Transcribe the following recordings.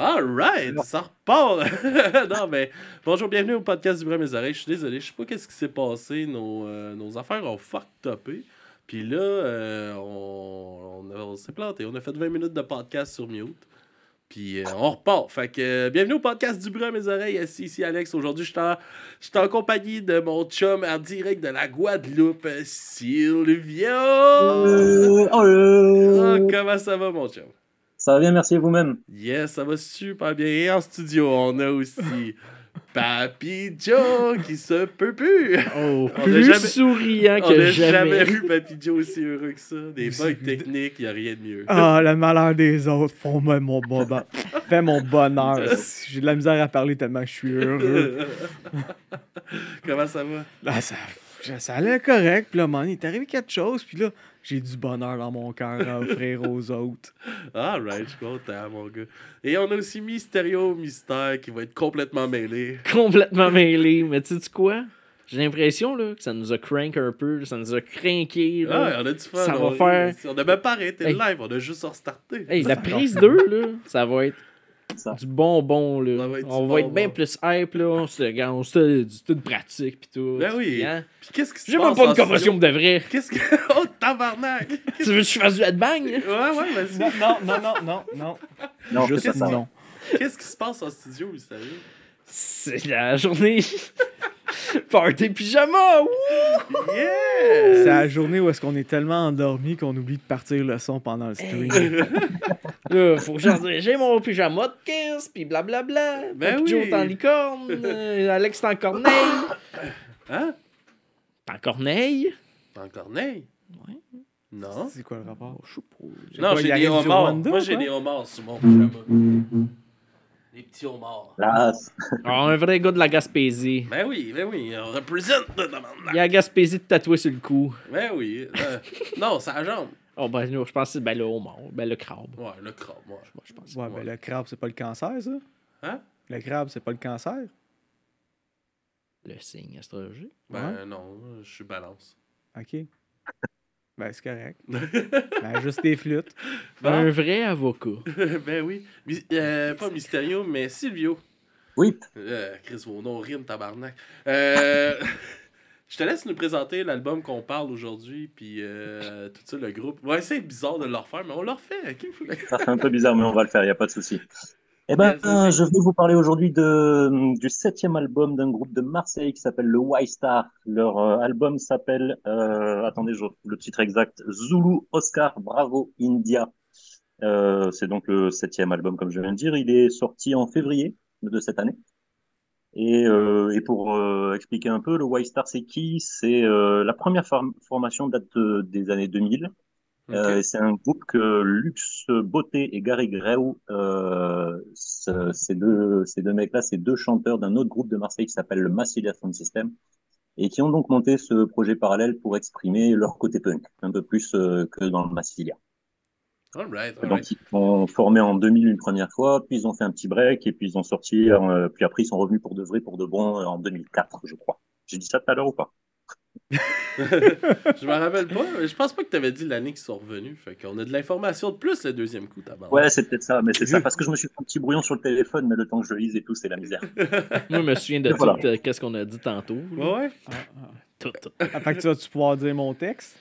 All right, ça repart. Non, mais bonjour, bienvenue au podcast du bruit à mes oreilles. Je suis désolé, je sais pas qu'est-ce qui s'est passé. Nos affaires ont fucked upé. Puis là, on s'est planté. On a fait 20 minutes de podcast sur mute. Puis on repart. Fait que bienvenue au podcast du bruit à mes oreilles. Ici Alex. Aujourd'hui, je suis en compagnie de mon chum en direct de la Guadeloupe, Sylvia. Comment ça va, mon chum? Ça va bien, merci vous-même. Yes, ça va super bien. Et en studio, on a aussi Papy Joe qui se peut plus. Oh, plus souriant que jamais. On n'a jamais vu Papy Joe aussi heureux que ça. Des bugs techniques, il n'y a rien de mieux. Ah, le malheur des autres font mon bonheur. Fait mon bonheur. J'ai de la misère à parler tellement que je suis heureux. Comment ça va? Là, ça allait correct. Puis là, man, il est arrivé quelque chose. Puis là, j'ai du bonheur dans mon cœur à offrir aux autres. Alright, je suis content, mon gars. Et on a aussi Mysterio Mystère qui va être complètement mêlé. Complètement mêlé. Mais tu sais quoi? J'ai l'impression là, que ça nous a crank un peu. Ça nous a cranké. Là. Ouais, on a du fun. Ça va faire... On n'a même pas arrêté le live. On a juste restarté. Hey, la prise 2, là, ça va être... du bonbon, là. On va être bien plus hype, là. On se regarde, c'est une pratique, pis tout. Ben oui. Hein? Puis qu'est-ce qui se J'ai passe? même pas de commotion de vrai. Qu'est-ce que. Oh, tabarnak! Tu veux que je fasse du headbang? Ouais, vas-y. Non. Juste ça. non. Qu'est-ce qui se passe en studio, vous savez? C'est la journée. Party pyjama! Wouh! Yeah! C'est la journée où est-ce qu'on est tellement endormi qu'on oublie de partir le son pendant le stream. Là, faut que j'en dise, j'ai mon pyjama de kiss, pis blablabla. Ben Papy oui. Joe est en licorne, Alex est en corneille. Hein? T'es en corneille? En corneille? Ouais. Non. C'est quoi le rapport? Je sais pas. Non, quoi, il j'ai des arrive du homards. Rwanda, Moi, j'ai quoi? des homards sur mon pyjama. Des petits homards. Là, Ah, un vrai gars de la Gaspésie. Ben oui, on représente le Il y a tabarnak. la Gaspésie de tatoué sur le cou. Ben oui. Non, c'est la jambe. Oh, ben, je pense que c'est ben, le homard, ben, le crabe. Ouais, le crabe, ouais. Moi, je pense. Ouais, ben le crabe, c'est pas le cancer, ça? Hein? Le crabe, c'est pas le cancer? Le signe astrologique. Ben non, je suis balance. OK. Ben, c'est correct. Ben, juste des flûtes. Bon. Un vrai avocat. Ben oui. Pas Mysterio, mais Silvio. oui. Chris, vos noms riment, tabarnak. Je te laisse nous présenter l'album qu'on parle aujourd'hui, puis tout ça, le groupe. Ouais, c'est bizarre de le refaire, mais on le refait. OK? Ça fait un peu bizarre, mais on va le faire, il n'y a pas de souci. Eh ben, Yes, je vais vous parler aujourd'hui du 7e album d'un groupe de Marseille qui s'appelle le Y-Star. Leur album s'appelle, attendez, je retrouve le titre exact, Zulu Oscar Bravo India. C'est donc le 7e album, comme je viens de dire. Il est sorti en février de cette année. Et pour expliquer un peu, le Y-Star, c'est qui? C'est la première formation date des années 2000. OK. C'est un groupe que Lux Beauté et Gary Greu, ces deux mecs-là, c'est deux chanteurs d'un autre groupe de Marseille qui s'appelle le Massilia Sound System et qui ont donc monté ce projet parallèle pour exprimer leur côté punk, un peu plus que dans le Massilia. All right. Donc ils sont formés en 2000 une première fois, puis ils ont fait un petit break et puis ils ont sorti, puis après ils sont revenus pour de vrai, pour de bon en 2004, je crois. J'ai dit ça tout à l'heure ou pas? Je me rappelle pas. Je pense pas que tu avais dit l'année qu'ils sont revenus. Fait qu'on a de l'information de plus le deuxième coup, tabarnak. Ouais, c'est peut-être ça, mais c'est ça parce que je me suis fait un petit brouillon sur le téléphone, mais le temps que je lise et tout, c'est la misère. Moi, je me souviens de Voilà. tout qu'est-ce qu'on a dit tantôt. là. Ouais. Tout. Fait que tu vas-tu pouvoir dire mon texte?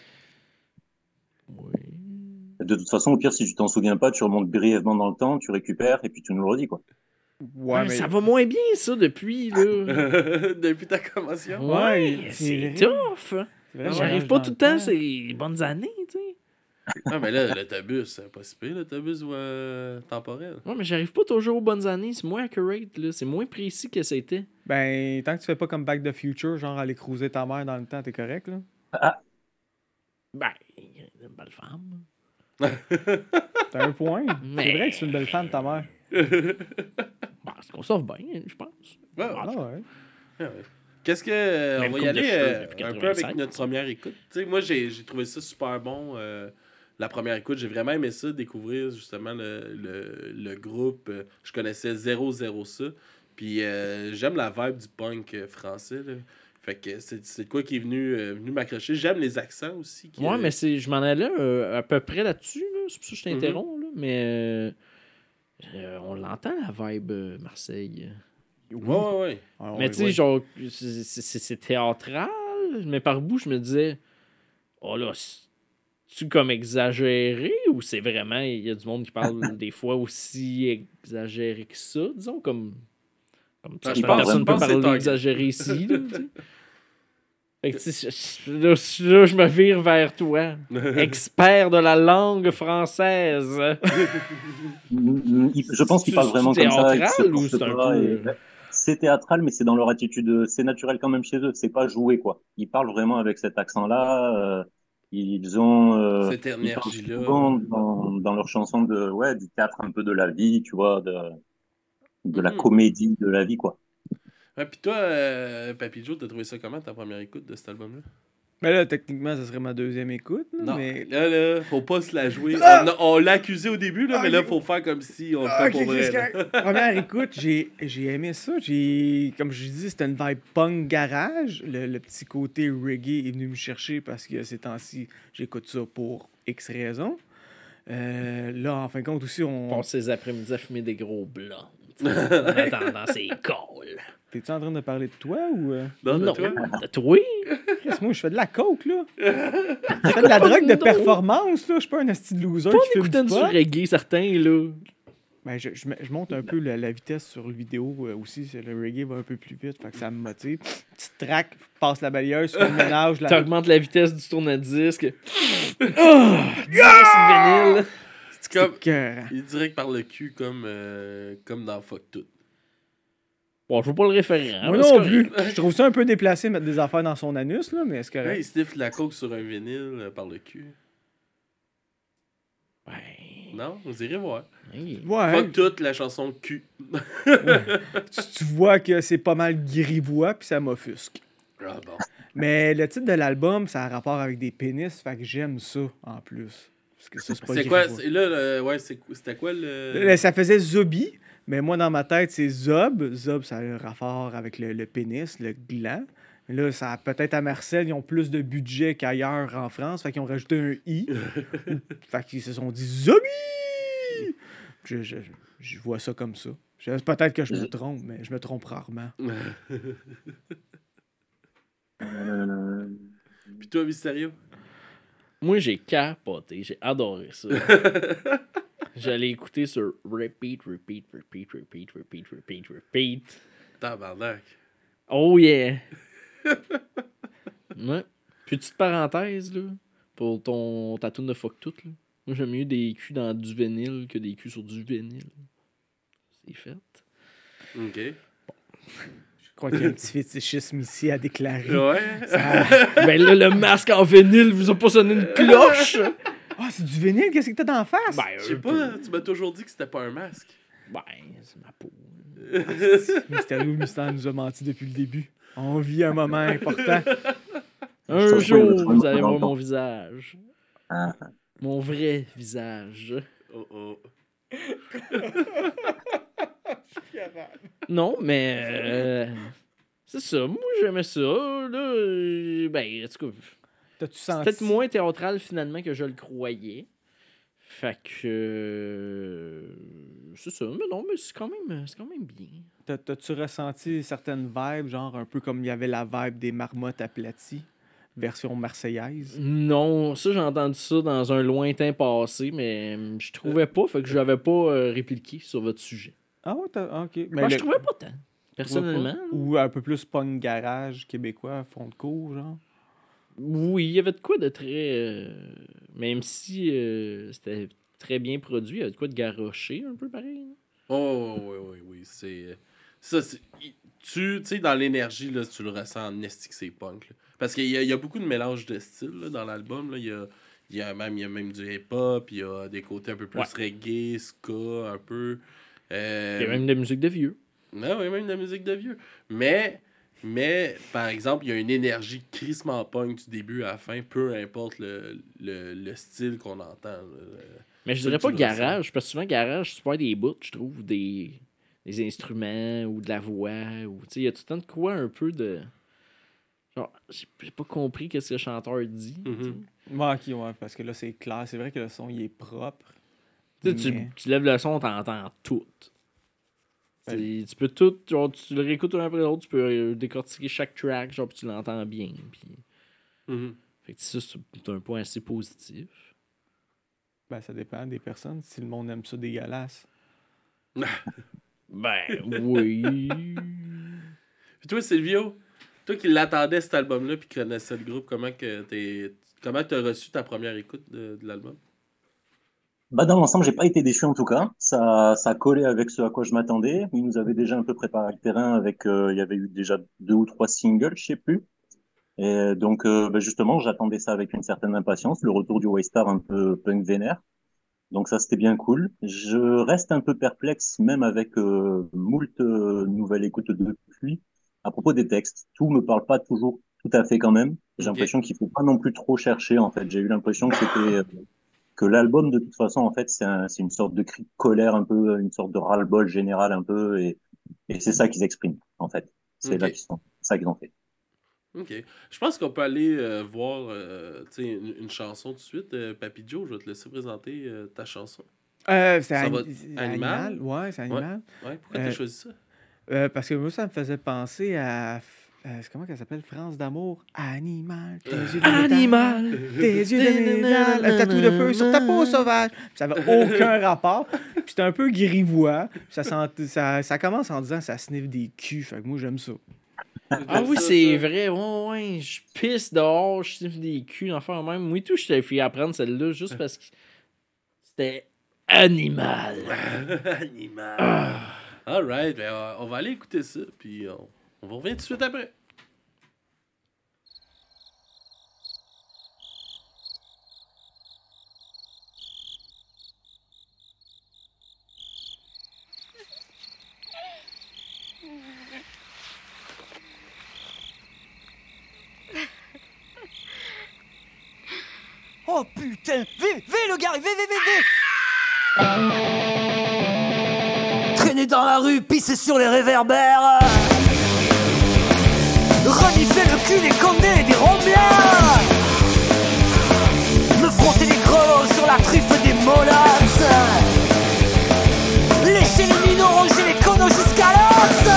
Oui. De toute façon, au pire, si tu t'en souviens pas, tu remontes brièvement dans le temps, tu récupères et puis tu nous le redis, quoi. Ouais, mais... Ça va moins bien, ça, depuis, là. Depuis ta commotion. Ouais, c'est c'est tough. C'est vrai, J'arrive voyage pas dans tout le le temps, temps. c'est les bonnes années, tu sais. Ah, mais là, l'autobus, c'est pas si pire, l'autobus temporel. Ouais, mais j'arrive pas toujours aux bonnes années. C'est moins accurate, là. C'est moins précis que c'était. Ben, tant que tu fais pas comme Back to the Future, genre aller cruiser ta mère dans le temps, t'es correct, là? Ben, une belle femme. T'as un point. Mais- C'est vrai que c'est une belle femme, ta mère. Ben, c'est qu'on sauve bien, je pense. Ouais, Ah ouais. ouais. Qu'est-ce que. Même On va y coupe de aller cheveux depuis un peu 85. avec notre première écoute. Tu sais, moi, j'ai trouvé ça super bon. La première écoute, j'ai vraiment aimé ça, découvrir justement le groupe. Je connaissais 0 ça. Puis j'aime la vibe du punk français. Là. Fait que c'est de quoi qui est venu m'accrocher. J'aime les accents aussi. Ouais, mais je m'en allais à peu près là-dessus, là. C'est pour ça que je t'interromps, là. Mais On l'entend, la vibe Marseille. Ouais. Mais tu sais, genre, c'est théâtral, mais par bout, je me disais, oh là, c'est-tu comme exagéré ou c'est vraiment, il y a du monde qui parle des fois aussi exagéré que ça, disons, comme je pense personne ne peut parler exagéré ici, là, tu sais. Fait que, là, je me vire vers toi, expert de la langue française. Je pense qu'ils parlent vraiment comme ça. Théâtral ou c'est un peu... C'est théâtral, mais c'est dans leur attitude. C'est naturel quand même chez eux. C'est pas joué, quoi. Ils parlent vraiment avec cet accent-là. Ils ont... cette énergie-là. Souvent dans leurs chansons du théâtre un peu de la vie, tu vois, de la comédie de la vie, quoi. Ouais, pis toi, Papy Joe, t'as trouvé ça comment, ta première écoute de cet album-là? Ben là, techniquement, ça serait ma deuxième écoute. Là, non, mais... là, faut pas se la jouer. On l'a accusé au début, là, mais là, faut faire comme si on le fait pour vrai. Première écoute, j'ai aimé ça. Comme je dis, c'était une vibe punk garage. Le petit côté reggae est venu me chercher parce que ces temps-ci, j'écoute ça pour X raisons. Là, en fin de compte, aussi, on passe ses après-midi à fumer des gros blancs. En attendant ses calls. T'es-tu en train de parler de toi ou... Non, de toi? Moi, je fais de la coke, là. Je fais de la drogue de performance, là. Je suis pas un asti de loser qui fume du pot. Du reggae, certains, là. Ben, je monte un peu la vitesse sur le vidéo aussi. Le reggae va un peu plus vite, fait que ça me motive. Petite track, passe la balayeuse, sur le ménage. T'augmentes la vitesse du tourne-disque. Vinyle. C'est comme... Il direct par le cul comme dans Fuck Tout. Bon, je veux pas le référent. Moi non plus. Je trouve ça un peu déplacé mettre des affaires dans son anus, là, mais c'est correct. Ouais, il sniffe la coke sur un vinyle par le cul. Ouais. Non, vous irez voir. Ouais. Fuck Tout, la chanson cul. tu vois que c'est pas mal grivois, puis ça m'offusque. Ah bon. Mais le titre de l'album, ça a rapport avec des pénis, fait que j'aime ça en plus. Parce que ça, c'est pas quoi? C'était quoi le... Ça faisait Zombie. Mais moi, dans ma tête, c'est Zob. Zob, ça a un rapport avec le pénis, le gland. Mais là, ça peut-être à Marseille, ils ont plus de budget qu'ailleurs en France. Fait qu'ils ont rajouté un I. Fait qu'ils se sont dit Zombie! Je vois ça comme ça. Peut-être que je me trompe, mais je me trompe rarement. Puis toi, Mysterio? Moi, j'ai capoté. J'ai adoré ça. J'allais écouter sur repeat. Tabarnak. Oh yeah. Ouais. Petite parenthèse, là, pour ta toune de Fuck Tout, là. Moi, j'aime mieux des culs dans du vinyle que des culs sur du vinyle. C'est fait. OK. Bon. Je crois qu'il y a un petit fétichisme ici à déclarer. Ouais. Ben là, le masque en vinyle vous a pas sonné une cloche. Ah, c'est du vinyle? Qu'est-ce que t'as d'en face? Ben, je sais pas, tu m'as toujours dit que c'était pas un masque. Ben, c'est ma peau. Mysterio Mystère nous a menti depuis le début. On vit un moment important. Un jour, vous allez voir mon visage. Mon vrai visage. Oh. Non, mais... c'est ça. Moi, j'aimais ça. Là, ben, en tout cas... C'est peut-être moins théâtral finalement que je le croyais. Fait que... c'est ça. Mais non, mais c'est quand même bien. T'as-tu ressenti certaines vibes, genre un peu comme il y avait la vibe des marmottes aplaties, version marseillaise? Non, ça j'ai entendu ça dans un lointain passé, mais je trouvais pas, fait que je l'avais pas répliqué sur votre sujet. Ah ouais, ok. Mais je trouvais pas tant, personnellement. Ou un peu plus punk garage québécois, fond de cours, genre? Oui, il y avait de quoi de très... même si c'était très bien produit, il y avait de quoi de garrocher un peu pareil. Oh, oui. C'est... Ça, c'est... Tu sais, dans l'énergie, là, tu le ressens en esti que c'est punk. Là. Parce qu'il y a beaucoup de mélange de styles là, dans l'album. Là. Il y a même du hip-hop, il y a des côtés un peu plus reggae, ska, un peu. Il y a même de la musique de vieux. Non, oui, même de la musique de vieux. Mais, par exemple, il y a une énergie crissement punk du début à la fin, peu importe le style qu'on entend. Mais je dirais pas garage, parce que souvent, garage, tu peux avoir des bouts, je trouve, des instruments ou de la voix. Il y a tout le temps de quoi un peu de... Genre, j'ai pas compris qu'est-ce que le chanteur dit. Ouais, parce que là, c'est clair. C'est vrai que le son, il est propre. Tu lèves le son, t'entends tout. Tu peux tout, genre, tu le réécoutes un après l'autre, tu peux décortiquer chaque track, genre, puis tu l'entends bien. Puis... Fait que ça, c'est un point assez positif. Ben, ça dépend des personnes. Si le monde aime ça dégueulasse. Ben, oui. Puis toi, Silvio, toi qui l'attendais cet album-là puis qui connaissais le groupe, comment t'as reçu ta première écoute de l'album? Bah, dans l'ensemble, j'ai pas été déçu en tout cas. Ça collait avec ce à quoi je m'attendais. Ils nous avaient déjà un peu préparé le terrain avec, il y avait eu déjà 2 ou 3 singles, je sais plus. Et donc, justement, j'attendais ça avec une certaine impatience. Le retour du Waystar un peu punk vénère. Donc ça, c'était bien cool. Je reste un peu perplexe, même avec moult nouvelles écoutes depuis, à propos des textes. Tout me parle pas toujours tout à fait quand même. J'ai l'impression qu'il faut pas non plus trop chercher, en fait. J'ai eu l'impression que c'était... que l'album, de toute façon, en fait, c'est une sorte de cri de colère un peu, une sorte de ras-le-bol général un peu, et c'est ça qu'ils expriment, en fait. C'est ça qu'ils ont fait. Ok. Je pense qu'on peut aller voir une chanson tout de suite. Papy Joe, je vais te laisser présenter ta chanson. C'est Animal? Ouais, c'est Animal. Ouais. Pourquoi t'as choisi ça? Parce que moi, ça me faisait penser à... comment qu'elle s'appelle? France d'amour. Animal. Tes yeux de Animal. Tes yeux de métal. Un tatou de feu sur ta peau sauvage. Puis ça n'avait aucun rapport. Puis c'était un peu grivois. Ça commence en disant ça sniffe des culs. Fait que moi, j'aime ça. Ah oui, c'est vrai. Ouais. Je pisse dehors, je sniffe des culs, enfin même. Moi, tout, je t'ai fait apprendre celle-là juste parce que c'était Animal. Animal. Alright, ben, on va aller écouter ça. Puis on va revenir tout de suite après. Oh putain! Vite, le gars! Vite! Traîner dans la rue, pisser sur les réverbères. Renifler le cul des condés et des rombières. Me frotter les grelots sur la truffe des molasses. Lécher les minots, ronger les conos jusqu'à l'os.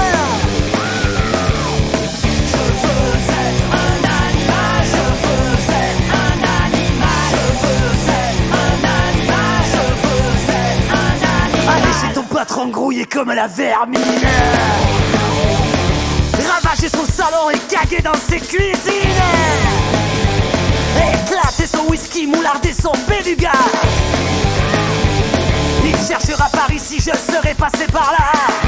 Patron grouillé comme la vermine. Ravager son salon et caguer dans ses cuisines. Éclater son whisky, moularder son béluga. Il cherchera par ici, je serai passé par là.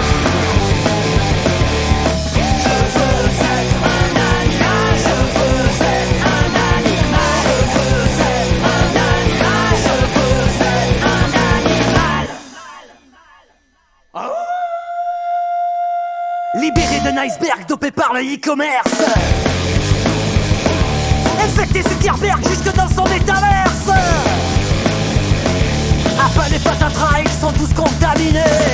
Je veux être un animal, je veux être un animal, je veux être un animal, je veux être un animal. Libéré d'un iceberg dopé par le e-commerce. Infecté Zuckerberg jusque dans son métaverse. Apple et patatras, ils sont tous contaminés.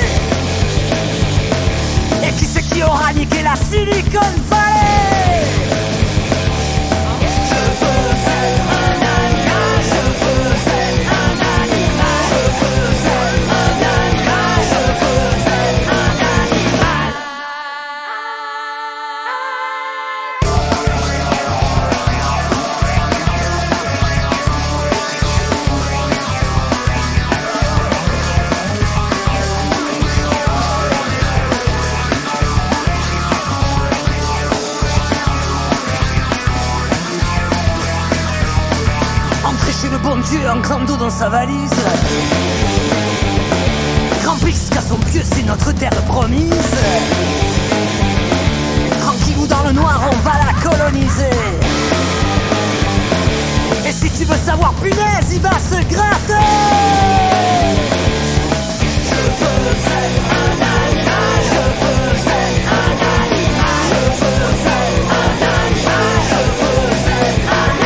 Et qui c'est qui aura niqué la Silicon Valley? Je veux être un animal, je veux être un animal, je veux être un animal, je veux être un animal. Chez le bon Dieu, un grand dos dans sa valise. Grand bisque à son pieu, c'est notre terre promise. Tranquillou dans le noir, on va la coloniser. Et si tu veux savoir, punaise, il va se gratter. Je veux être un animal, je veux être un animal, je veux être un animal, je veux être un animal.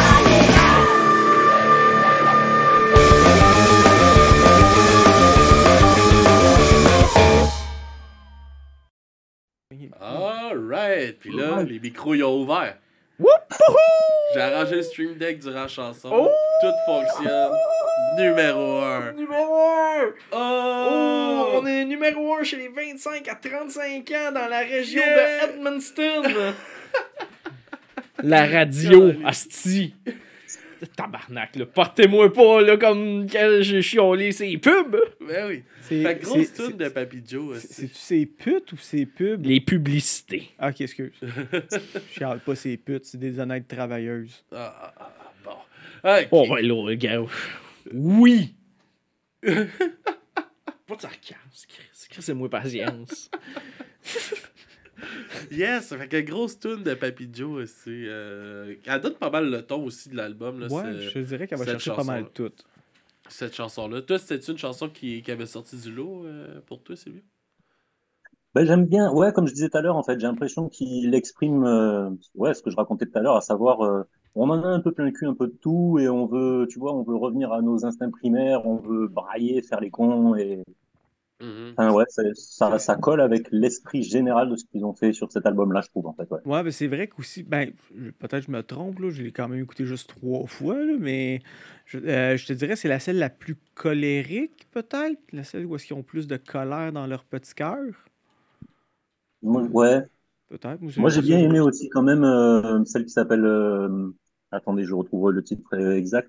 Alright, puis là, les micros ils ont ouvert. J'ai arrangé le stream deck durant la chanson. Oh! Tout fonctionne. Numéro 1. Numéro 1! Oh! On est numéro 1 chez les 25 à 35 ans dans la région Yeah! de Edmundston. La radio, asti. Tabarnak, là. Portez-moi pas, là, comme quand j'ai chiolé ces pubs. Ben oui. C'est- Fait que grosse c'est- tune de Papy Joe. C'est-tu ces putes ou ces pubs? Les publicités. Ah, ok, excuse. Je chiale pas ces putes, c'est des honnêtes travailleuses. Bon. Ok. Oh, ben là, gars. Oui! Pas de sarcasme, Chris, c'est moi patience. Yes, fait que grosse tune de Papy Joe aussi. Elle donne pas mal le ton aussi de l'album. Là, Ouais, je dirais qu'elle va cette chercher pas mal chanson-là. tout. Cette chanson-là. Toi, c'était une chanson qui avait sorti du lot pour toi, Sylvie? Ben, j'aime bien, ouais, comme je disais tout à l'heure, en fait, j'ai l'impression qu'il exprime ouais, ce que je racontais tout à l'heure, à savoir, on en a un peu plein le cul, un peu de tout, et on veut, tu vois, on veut revenir à nos instincts primaires, on veut brailler, faire les cons, et enfin, ouais, ça colle avec l'esprit général de ce qu'ils ont fait sur cet album-là, je trouve, en fait, ouais. Ouais, ben c'est vrai qu'aussi, ben, peut-être je me trompe, là, je l'ai quand même écouté juste 3 fois, là, mais je te dirais c'est la celle la plus colérique, peut-être, la celle où est-ce qu'ils ont plus de colère dans leur petit cœur, Ouais, peut-être. moi j'ai bien aimé aussi quand même celle qui s'appelle, attendez, je retrouve le titre exact,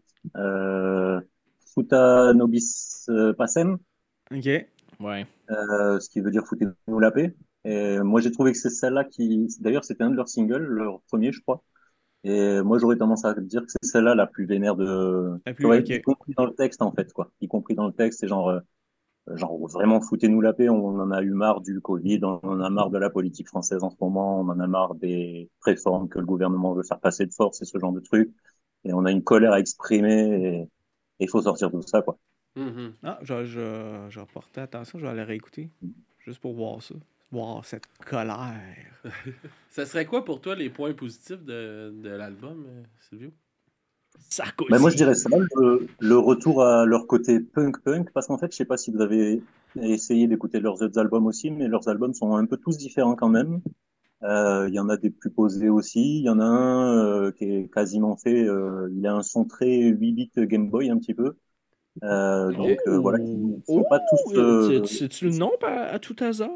Futa Nobis Pacem. Ok. Ouais. Ce qui veut dire foutez-nous la paix. Et moi, j'ai trouvé que c'est celle-là qui, d'ailleurs, c'était un de leurs singles, leur premier, je crois. Et moi, j'aurais tendance à dire que c'est celle-là la plus vénère de, La plus, ouais, ok. y compris dans le texte, en fait, quoi. Y compris dans le texte, c'est genre vraiment foutez-nous la paix. On en a eu marre du Covid, on en a marre de la politique française en ce moment, on en a marre des réformes que le gouvernement veut faire passer de force et ce genre de trucs. Et on a une colère à exprimer et il faut sortir de tout ça, quoi. Ah, je reportais attention, je vais aller réécouter, juste pour voir ça, voir cette colère. Ça serait quoi pour toi les points positifs de l'album, Sylvio? Sarkozy. Ben moi, je dirais ça, le retour à leur côté punk, parce qu'en fait, je sais pas si vous avez essayé d'écouter leurs autres albums aussi, mais leurs albums sont un peu tous différents quand même. Il y en a des plus posés aussi. Il y en a un qui est quasiment fait. Il a un son très 8 bits Game Boy un petit peu. Donc voilà, ils sont pas tous. Sais-tu le nom à tout hasard?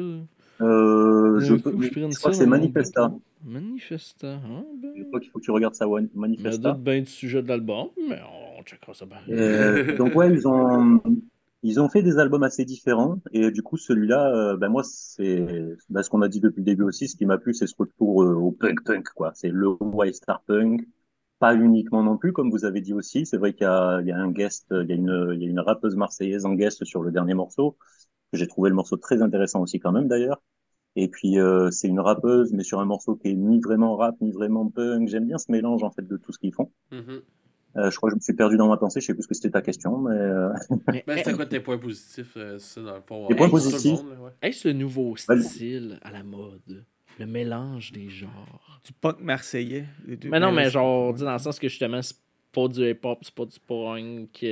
Je crois que c'est Manifesta. Manifesta, hein? Je crois qu'il faut que tu regardes ça, ouais, Je me Manifesta. doute bien du sujet de l'album, mais on checkera ça. Donc ouais, ils ont fait des albums assez différents et du coup celui-là, ben moi c'est ce qu'on a dit depuis le début aussi. Ce qui m'a plu, c'est ce retour au punk quoi. C'est le White Star Punk, pas uniquement non plus comme vous avez dit aussi. C'est vrai il y a un guest, il y a une rappeuse marseillaise en guest sur le dernier morceau. J'ai trouvé le morceau très intéressant aussi quand même d'ailleurs. Et puis c'est une rappeuse mais sur un morceau qui est ni vraiment rap ni vraiment punk. J'aime bien ce mélange en fait de tout ce qu'ils font. Je crois que je me suis perdu dans ma pensée, je sais plus ce que c'était ta question, mais... Ben, c'est quoi tes points positifs, ça, dans le fond? Les points pour tout le positifs? monde, là, ouais. Est-ce le nouveau style à la mode? Le mélange des genres. Du punk marseillais. Les deux. Mais non, mais c'est- genre, ouais. dis dans le sens que justement, c'est pas du hip-hop, c'est pas du punk.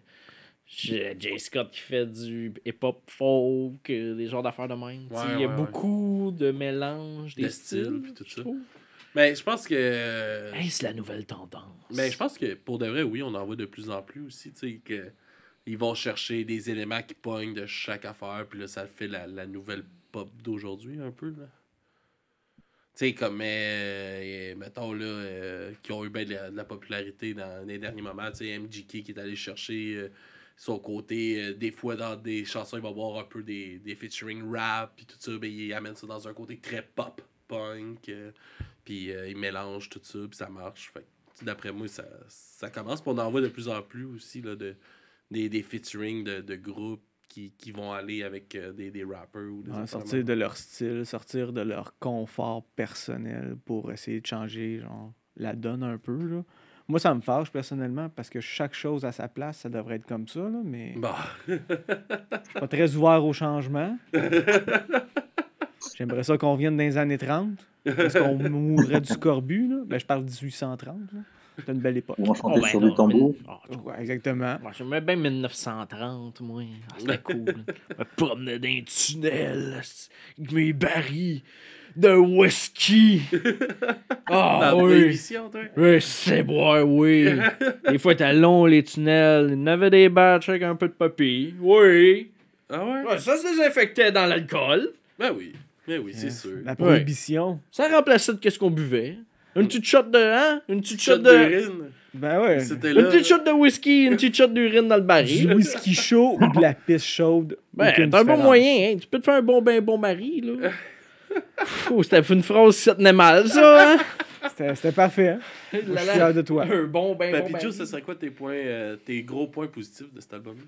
Jay Scott qui fait du hip-hop folk, des genres d'affaires de même. Tu sais, il y a beaucoup de mélange des De styles, styles, puis tout je ça. trouve. Ben, je pense que. Est-ce la nouvelle tendance? Ben, je pense que pour de vrai, oui, on en voit de plus en plus aussi, tu sais, que ils vont chercher des éléments qui pognent de chaque affaire, puis là, ça fait la nouvelle pop d'aujourd'hui, un peu, là. Tu sais, comme, mettons, là, qui ont eu ben de la popularité dans les derniers moments, tu sais, MGK qui est allé chercher son côté, des fois, dans des chansons, il va avoir un peu des featuring rap, puis tout ça, ben, il amène ça dans un côté très pop, punk, puis il mélange tout ça, puis ça marche. Fait que, d'après moi, ça commence, puis on en voit de plus en plus aussi, là, des featuring de groupes qui vont aller avec des rappers ou des Ouais, affaires sortir même. de leur style, sortir de leur confort personnel pour essayer de changer genre, la donne un peu. Là. Moi, ça me fâche personnellement parce que chaque chose à sa place, ça devrait être comme ça, là, mais Bah. je suis pas très ouvert au changement. J'aimerais ça qu'on revienne dans les années 30. Parce qu'on mourrait du scorbut. Là. Ben, je parle 1830. Là. C'était une belle époque. Où on chantait sur du tambour. Ouais, exactement. Moi, j'aimais bien 1930, moi. C'était cool. Je me promenais dans un tunnel avec mes barils de whisky. Ah Dans oui. l'émission, toi. Oui, c'est boire, oui. Des fois, c'était long, les tunnels. Il y en avait des batchs avec un peu de papy. Oui. Ah ouais? Ouais, ça se désinfectait dans l'alcool. Ben oui, c'est sûr. La prohibition. Ça remplaçait de qu'est-ce qu'on buvait. Une petite shot de... Hein? Une petite shot de... d'urine. Ben ouais. C'était Une là. petite shot de whisky, une petite shot d'urine dans le Du baril. whisky chaud ou de la pisse chaude. Ben, aucune t'as un bon différence. moyen, hein. Tu peux te faire un bon mari, là. C'était une phrase qui se tenait mal, ça, hein? C'était parfait, hein? Je suis fier de toi. Un bon Papy mari. Joe, ce serait quoi tes gros points positifs de cet album-là?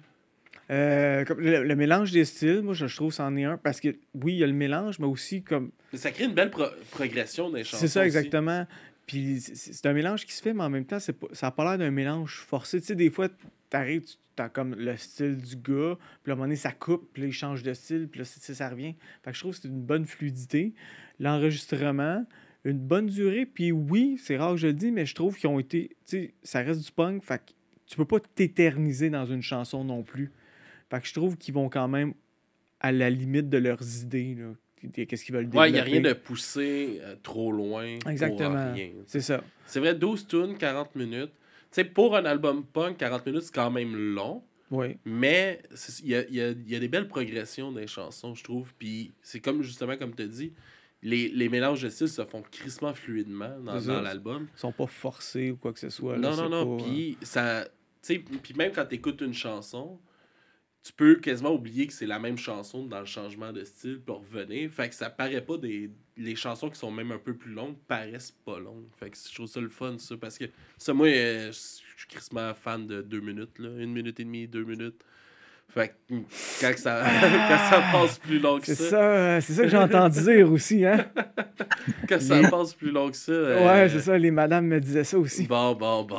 Comme le mélange des styles, moi, je trouve que c'en est un. Parce que, oui, il y a le mélange, mais aussi comme... Mais ça crée une belle progression des chansons. C'est ça, aussi. exactement. Puis c'est un mélange qui se fait, mais en même temps, ça n'a pas l'air d'un mélange forcé. Tu sais, des fois, t'arrives, t'as comme le style du gars, puis à un moment donné, ça coupe, puis là, il change de style, puis là, ça revient. Fait que je trouve que c'est une bonne fluidité. L'enregistrement, une bonne durée, puis oui, c'est rare que je le dis, mais je trouve qu'ils ont été... Tu sais, ça reste du punk, fait que tu peux pas t'éterniser dans une chanson non plus. Fait que je trouve qu'ils vont quand même à la limite de leurs idées, là. Qu'est-ce qu'ils veulent développer. Ouais, il n'y a rien de poussé trop loin. Exactement. Pour rien. C'est ça. C'est vrai, 12 tunes, 40 minutes. Tu sais, pour un album punk, 40 minutes, c'est quand même long. Oui. Mais il y a des belles progressions dans les chansons, je trouve. Puis c'est comme, justement, comme tu as dit, les mélanges de styles se font crissement fluidement dans l'album. Ils sont pas forcés ou quoi que ce soit. Non. Puis ça... Tu sais, puis même quand tu écoutes une chanson, tu peux quasiment oublier que c'est la même chanson dans le changement de style pour revenir. Fait que ça paraît pas les chansons qui sont même un peu plus longues paraissent pas longues. Fait que je trouve ça le fun, ça. Parce que ça, moi, je suis crissement fan de 2 minutes, là. 1 minute et demie, 2 minutes. Fait que quand ça passe plus long que ça... C'est ça que j'ai entendu dire aussi, hein? Quand ça passe plus long que ça... Ouais, c'est ça, les madames me disaient ça aussi. Bon.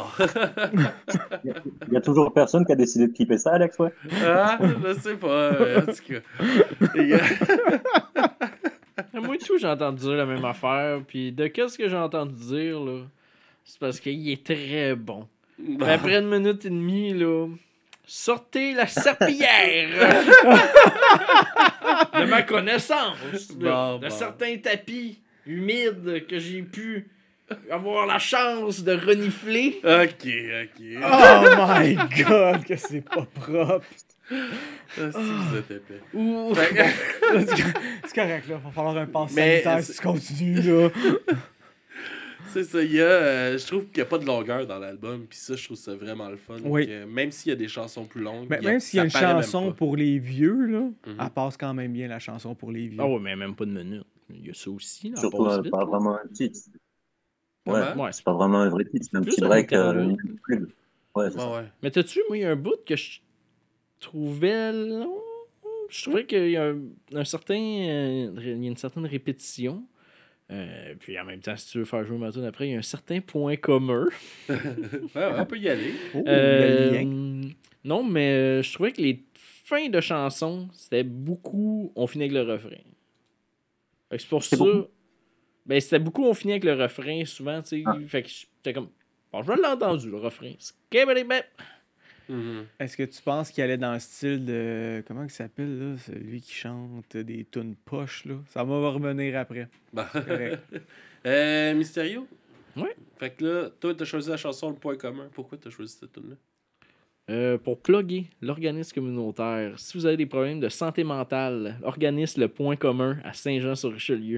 Il y a toujours personne qui a décidé de clipper ça, Alex, ouais? Ah, je sais pas, en tout cas. Moi, tout, j'ai entendu dire la même affaire. Puis de qu'est-ce que j'ai entendu dire, là? C'est parce qu'il est très bon. Puis après 1 minute et demie, là... Sortez la serpillière de ma connaissance de certains tapis humides que j'ai pu avoir la chance de renifler. Ok. Oh my God, que c'est pas propre. Si vous êtes épais. C'est correct, là. Il va falloir un pass Mais sanitaire si tu continues, là. C'est ça, je trouve qu'il n'y a pas de longueur dans l'album, puis ça, je trouve ça vraiment le fun. Oui. Même s'il y a des chansons plus longues. Mais même s'il y a une ça paraît même chanson pas. pour les vieux, là, elle passe quand même bien, la chanson pour les vieux. Ah ouais, mais même pas de minute. Il y a ça aussi. Là, Surtout, passe vite, pas là. vraiment un titre. Ouais, Comment? Ouais, c'est pas vraiment un vrai titre, c'est un Plus petit un break. interlude. Ouais, c'est ça. Ouais. Mais t'as-tu, moi, il y a un bout que je trouvais long. Je trouvais qu'il y a il y a une certaine répétition. Puis en même temps, si tu veux faire jouer ma tune après, il y a un certain point commun. Ouais, on peut y aller. Oh, le lien. Non, mais je trouvais que les fins de chansons, c'était beaucoup. On finit avec le refrain. Fait que c'est pour ça. beaucoup? Ben, c'était beaucoup. On finit avec le refrain, souvent, tu sais. Fait que j'étais comme. Bon, je l'ai entendu, le refrain. Est-ce que tu penses qu'il allait dans le style de... Comment il s'appelle, là? Celui qui chante des tunes poches, là. Ça va revenir après. Bon. Correct. Mysterio? Ouais. Fait que là, toi, t'as choisi la chanson Le Point Commun. Pourquoi t'as choisi cette tune-là? Pour plugger l'organisme communautaire, si vous avez des problèmes de santé mentale, organisme Le Point Commun à Saint-Jean-sur-Richelieu.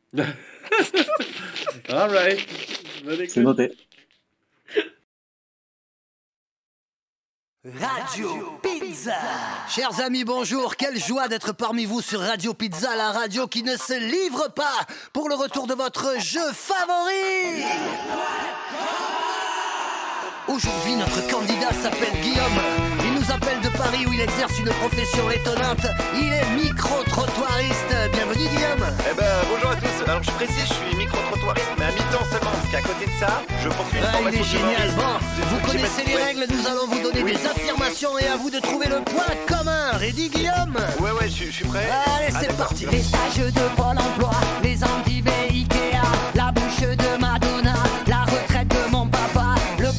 All right. C'est noté. Radio Pizza. Chers amis, bonjour. Quelle joie d'être parmi vous sur Radio Pizza, la radio qui ne se livre pas pour le retour de votre jeu favori. Aujourd'hui, notre candidat s'appelle Guillaume. Il nous appelle de Paris où il exerce une profession étonnante. Il est micro-trottoiriste. Bienvenue, Guillaume. Eh ben, bonjour à tous. Alors, je précise, je suis micro-trottoiriste, mais à mi-temps seulement, parce qu'à côté de ça, je poursuis une Il formation est génial. d'humoriste. Bon, vous connaissez les règles. Nous allons vous donner des affirmations et à vous de trouver le point commun. Ready, Guillaume? Ouais, je suis prêt. Allez, c'est d'accord. parti. Les stages de Pôle emploi, les endives Ikea, la bouche de Madonna, la retraite de mon papa, le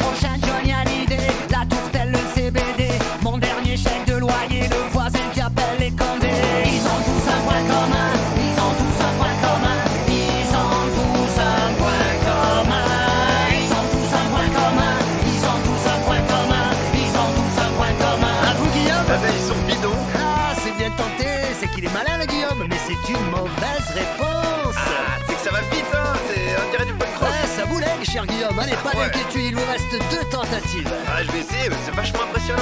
tenter, c'est qu'il est malin le Guillaume, mais c'est une mauvaise réponse. Ah, c'est que ça va vite, hein. On dirait du pot de crotte. Ouais, ça vous lègue, cher Guillaume. Allez, pas Ouais. d'inquiétude, il vous reste 2 tentatives. Ah, je vais essayer, mais c'est vachement impressionnant.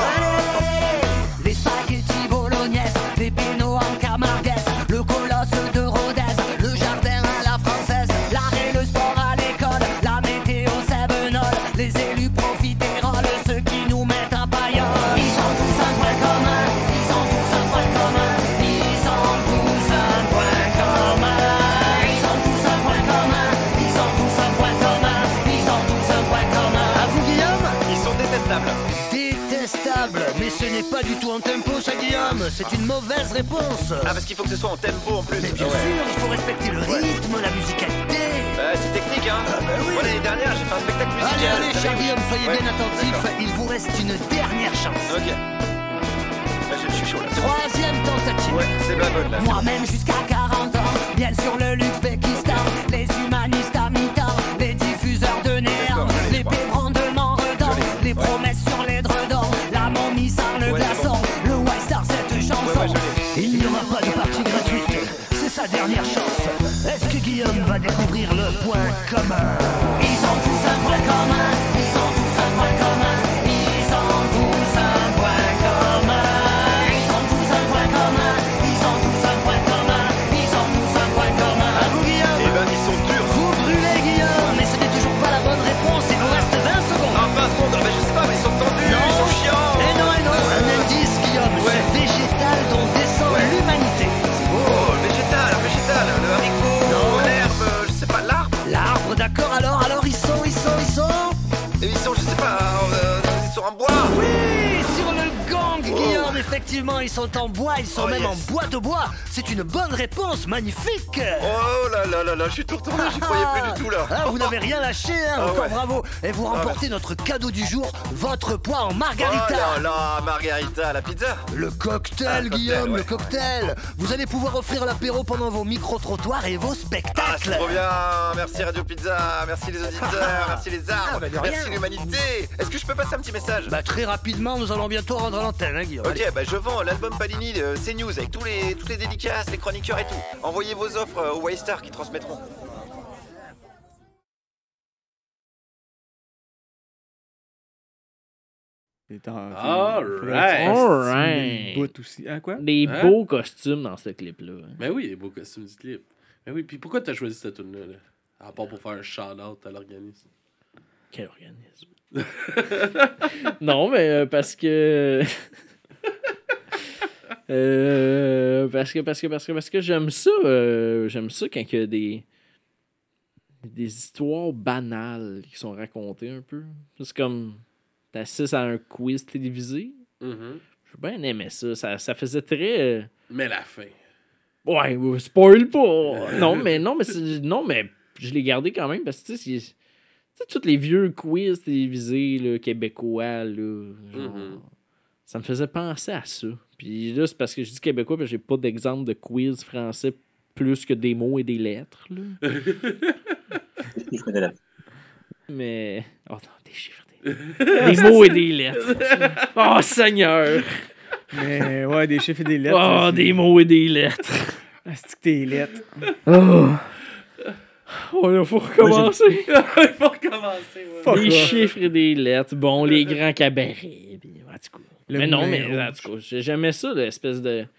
Les spaghettis bolognaise, les pénos en camarguaise, le colosse de Rodez, le jardin à la française, l'art et le sport à l'école, la météo Sevenol, les élus profiteroles, ceux qui nous mettent en paillole. Ils ont tous un point commun, ils ont tous un point commun, ils ont tous un point commun, ils ont tous un point commun, ils ont tous un point commun, ils ont tous un point commun. À vous Guillaume? Ils sont détestables. Détestable, mais ce n'est pas du tout en tempo ça Guillaume, c'est une mauvaise réponse. Ah, parce qu'il faut que ce soit en tempo en plus. Mais bien Ah ouais. sûr, il faut respecter le rythme, la musicalité. C'est technique, hein. oui. Moi, l'année dernière, j'ai fait un spectacle musical. Allez, Vous cher savez. Guillaume, soyez Ouais. bien attentifs, D'accord. il vous reste une dernière chance. Ok. Là, je suis chaud, là. Troisième tentative. Ouais, c'est la bonne, là. Moi-même jusqu'à 40 ans, bien sûr le l'Ouzbékistan, les humanistes à mi-temps, les diffuseurs de néant, D'accord, les pébrons de Montredon, les promesses sur les dredons, la momie sans le Ouais, glaçon, le White Star cette chanson. Ouais, je Il n'y aura pas de partie gratuite, c'est sa dernière chance. Est-ce que Guillaume va découvrir le point commun? Ils ont tous un point commun, ils ont tous un point commun, ils ont tous un point commun, ils ont tous un point commun, ils ont tous un point commun, ils ont tous un point commun. À vous Guillaume? Eh ben, ils sont durs. Vous brûlez Guillaume, mais ce n'est toujours pas la bonne réponse, il vous reste 20 secondes. Ah, 20 secondes. Mais je sais pas, mais ils sont tendus. Non. Ils sont chiants. Eh non, un indice Guillaume, Ouais. c'est végétal dont descend l'humanité. Oh, végétal, le haricot, l'herbe, je sais pas, l'arbre. L'arbre, d'accord, alors ils sont... Et ils sont, je sais pas, ils sont en bois. Oui, sur le gang, Guillaume, effectivement, ils sont en bois, ils sont Oh, même yes. en bois de bois. C'est une bonne réponse, magnifique. Oh là là là là, je suis tout retourné, j'y croyais plus du tout là. Ah, vous n'avez rien lâché, hein, Ah encore ouais. bravo. Et vous remportez notre cadeau du jour, votre poids en margarita. Oh là là, margarita, la pizza. Le cocktail, Ah, le cocktail, Guillaume, ouais. le cocktail. Vous allez pouvoir offrir l'apéro pendant vos micro-trottoirs et vos Ah, c'est spectacles. trop bien. Merci Radio Pizza, merci les auditeurs, merci les arbres, bah, de rien. merci l'humanité. Est-ce que je peux passer un petit message? Bah, très rapidement, nous allons bientôt rendre l'antenne, hein, Guillaume. Ok, bah je vends l'album Palini de CNews avec toutes les dédicaces, les chroniqueurs et tout. Envoyez vos offres aux Waystar qui transmettront. Alright. Bout aussi. Hein, quoi? Des Hein? beaux costumes dans ce clip-là. hein. Ben oui, les beaux costumes du clip. Ben oui, puis pourquoi t'as choisi cette tune là? À part pour faire un shout-out à l'organisme. Quel organisme. Non, mais parce que... parce que j'aime ça. J'aime ça quand il y a des histoires banales qui sont racontées un peu. C'est comme t'assistes à un quiz télévisé. Mhm. J'ai bien aimé ça. Ça faisait très... Mais la fin. Ouais, spoil pas. Non, mais je l'ai gardé quand même parce que tu sais, tous les vieux quiz télévisés là, québécois, là, genre, Mhm. ça me faisait penser à ça. Puis là, c'est parce que je dis québécois parce que j'ai pas d'exemple de quiz français plus que des mots et des lettres. Là. Je connais la... Mais. Oh non, des chiffres. Des mots et des lettres. Oh Seigneur! Mais ouais, des chiffres et des lettres. Oh, c'est- des mots et des lettres. C'est que t'es lettres. Oh, il faut recommencer. Il faut recommencer, ouais. Fuck Des off. chiffres et des lettres. Bon, les grands cabarets. Puis, en tout cas. Le Mais non, moulin mais en rouge. tout cas, j'aimais ça, l'espèce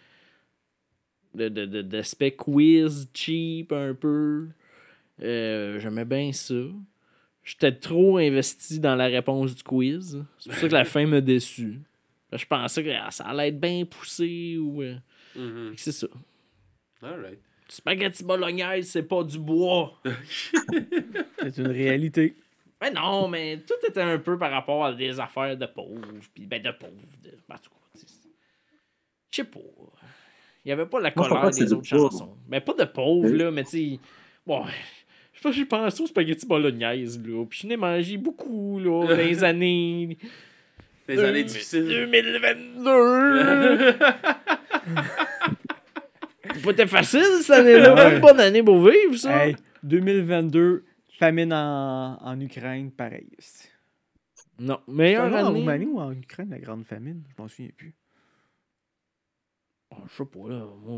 d'aspect quiz cheap un peu. J'aimais bien ça. J'étais trop investi dans la réponse du quiz. C'est pour ça que la fin m'a déçu. Je pensais que ça allait être bien poussé ou. Mhm. Fait que c'est ça. Alright. Du spaghetti bolognaise, c'est pas du bois. C'est une réalité. Mais non, mais tout était un peu par rapport à des affaires de pauvres. Puis ben de pauvres. En tout cas, tu sais, je sais pas. Il y avait pas la Moi, je crois colère pas que c'est des de autres pauvres. chansons. Mais pas de pauvres, Oui. là, mais tu sais. Ouais. Je sais pas, j'ai pensé aux spaghetti bolognaise, là. Puis je n'ai mangé beaucoup, là, dans les années. Les années difficiles. 2022! C'est pas été facile cette année-là. Ouais. Même pas d'année pour vivre, ça. Hey, 2022, famine en Ukraine, pareil. C'est Non, meilleure en année. Roumanie ou en Ukraine, la grande famine? Je m'en souviens plus. Je sais pas, là. Moi,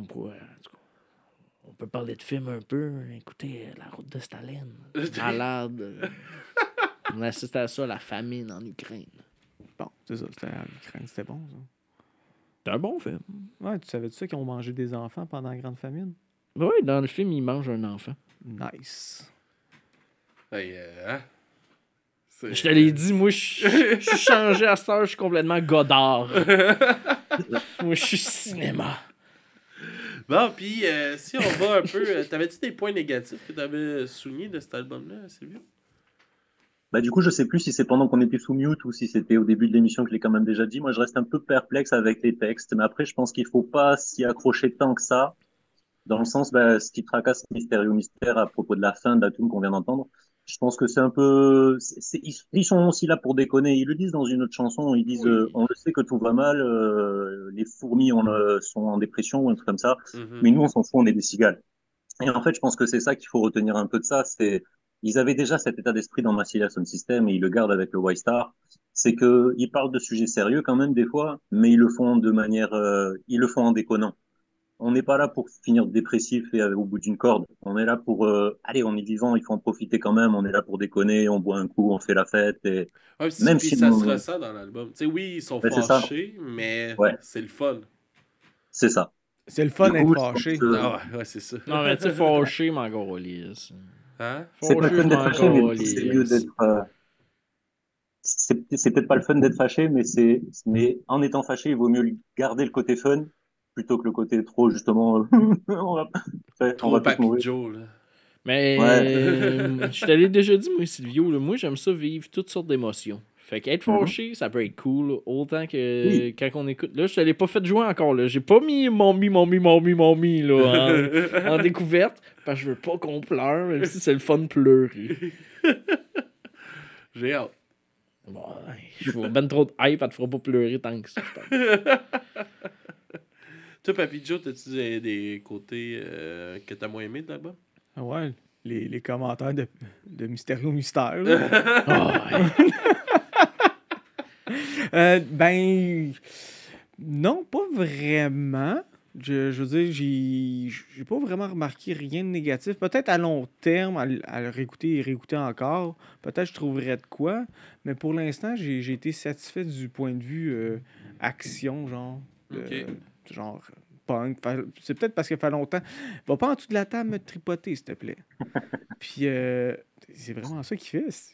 on peut parler de film un peu. Écoutez, La route de Staline. Malade. On assiste à ça, la famine en Ukraine. Bon, c'est ça, c'était en Ukraine, c'était bon, ça. C'est un bon film. Ouais, tu savais-tu ça qu'ils ont mangé des enfants pendant la Grande Famine? Oui, dans le film, il mange un enfant. Nice. Hey, hein? Je te l'ai dit, moi, je suis changé à cette heure, je suis complètement Godard. Moi, je suis cinéma. Bon, puis si on va un peu... T'avais-tu des points négatifs que t'avais soulignés de cet album-là, Sylvio? Bah, du coup, je sais plus si c'est pendant qu'on était sous mute ou si c'était au début de l'émission que je l'ai quand même déjà dit. Moi, je reste un peu perplexe avec les textes. Mais après, je pense qu'il faut pas s'y accrocher tant que ça. Dans le sens, bah, ce qui tracasse Mysterio Mystère à propos de la fin d'Atum qu'on vient d'entendre. Je pense que c'est un peu... ils sont aussi là pour déconner. Ils le disent dans une autre chanson. Ils disent, on le sait que tout va mal. Les fourmis sont en dépression ou un truc comme ça. Mais nous, on s'en fout, on est des cigales. Et en fait, je pense que c'est ça qu'il faut retenir un peu de ça. Ils avaient déjà cet état d'esprit dans Massilia Sound System et ils le gardent avec le Y-Star. C'est que ils parlent de sujets sérieux quand même des fois, mais ils le font ils le font en déconnant. On n'est pas là pour finir dépressif et au bout d'une corde. On est là pour, allez, on est vivant, il faut en profiter quand même. On est là pour déconner, on boit un coup, on fait la fête. Et Ouais, même puis si ça se ressent dans l'album. Tu sais, oui, ils sont fâchés, mais c'est le fun. C'est ça. C'est le fun Du d'être coup, fâché. Ah ouais, c'est ça. Non, mais tu sais, fâché, m'en gaullise. Hein? C'est pas le fun d'être fâché, mais c'est mieux gaullise. d'être... c'est peut-être pas le fun d'être fâché, mais en étant fâché, il vaut mieux garder le côté fun plutôt que le côté trop, justement, on va tous mourir. Joe, là. Mais je te l'ai déjà dit, moi, Silvio, là, moi, j'aime ça vivre toutes sortes d'émotions. Fait qu'être fâché, ça peut être cool, là, autant que quand on écoute. Là, je te l'ai pas fait jouer encore, là. J'ai pas mis mommy, là, en découverte, parce que je veux pas qu'on pleure, même si c'est le fun de pleurer. J'ai hâte. Bon, je vois ben trop de hype, elle te fera pas pleurer tant que ça, je pense. Toi, Papy Joe, t'as-tu des côtés que t'as moins aimé de l'album? Ah ouais, les commentaires de Mysterio Mystère. Là. Oh, ouais. Ben, non, pas vraiment. Je veux dire, j'ai pas vraiment remarqué rien de négatif. Peut-être à long terme, à le réécouter et réécouter encore, peut-être je trouverais de quoi. Mais pour l'instant, j'ai été satisfait du point de vue action, genre. Genre punk. C'est peut-être parce qu'il fait longtemps. Va pas en dessous de la table me tripoter, s'il te plaît. Puis c'est vraiment ça qu'il fait.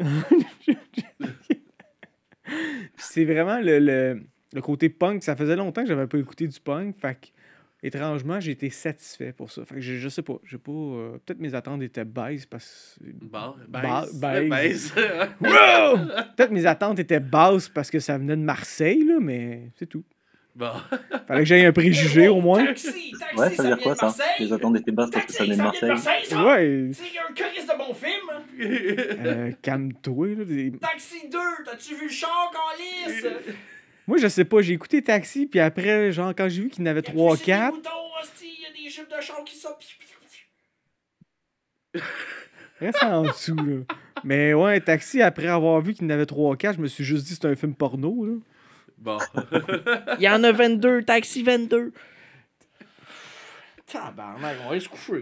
C'est vraiment le côté punk. Ça faisait longtemps que j'avais pas écouté du punk. Fait que, étrangement, j'ai été satisfait pour ça. Fait que je sais pas. J'ai pas peut-être mes attentes étaient basses parce que. Baisse. Wow! Peut-être mes attentes étaient basses parce que ça venait de Marseille, là, mais c'est tout. Bon. Fallait que j'aie un préjugé au moins. Taxi, Ouais, ça veut dire quoi ça? Les attentes étaient basses parce que ça vient de Marseille. Ouais. C'est un calice de bon film. Calme-toi, là. Taxi 2, t'as-tu vu le char, calice? Moi, je sais pas, j'ai écouté Taxi, puis après, genre, quand j'ai vu qu'il y en avait 3-4. Il y a des chiffres de char qui sortent. Reste en dessous, là. Mais ouais, Taxi, après avoir vu qu'il y en avait 3-4, je me suis juste dit c'est un film porno, là. Bon. Il y en a 22, Taxi 22. Tabarnak, on va se coucher.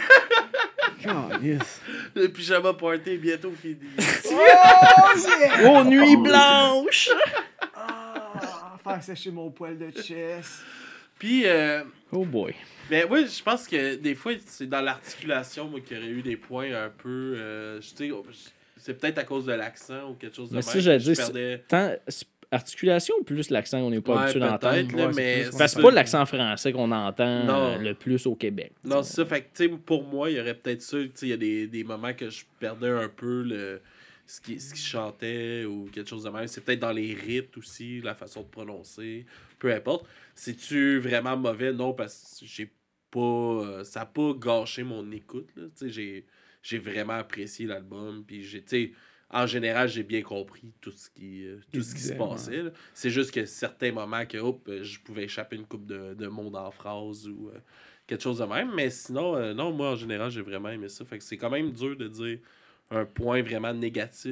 Yes. Le pyjama party est bientôt fini. Oh, nuit blanche! Faire sécher mon poil de chest. Puis, Oh boy. ben oui, je pense que des fois, c'est dans l'articulation, moi, qu'il y aurait eu des points un peu. Je sais, c'est peut-être à cause de l'accent ou quelque chose de Mais même. ça, j'allais dire, perdais... articulation ou plus l'accent qu'on n'est pas habitué d'entendre? Là, mais Parce que c'est pas l'accent français qu'on entend le plus au Québec. Non, c'est ça. Fait que, tu sais, pour moi, il y aurait peut-être ça. Tu sais, il y a des moments que je perdais un peu ce qui chantait ou quelque chose de même. C'est peut-être dans les rythmes aussi, la façon de prononcer. Peu importe. C'est-tu vraiment mauvais? Non, parce que j'ai pas... ça n'a pas gâché mon écoute, là. Tu sais, j'ai vraiment apprécié l'album. Puis tu sais, en général, j'ai bien compris tout ce qui se passait. Là. C'est juste que certains moments que je pouvais échapper une couple de mots en phrase ou quelque chose de même. Mais sinon, non, moi, en général, j'ai vraiment aimé ça. Fait que c'est quand même dur de dire un point vraiment négatif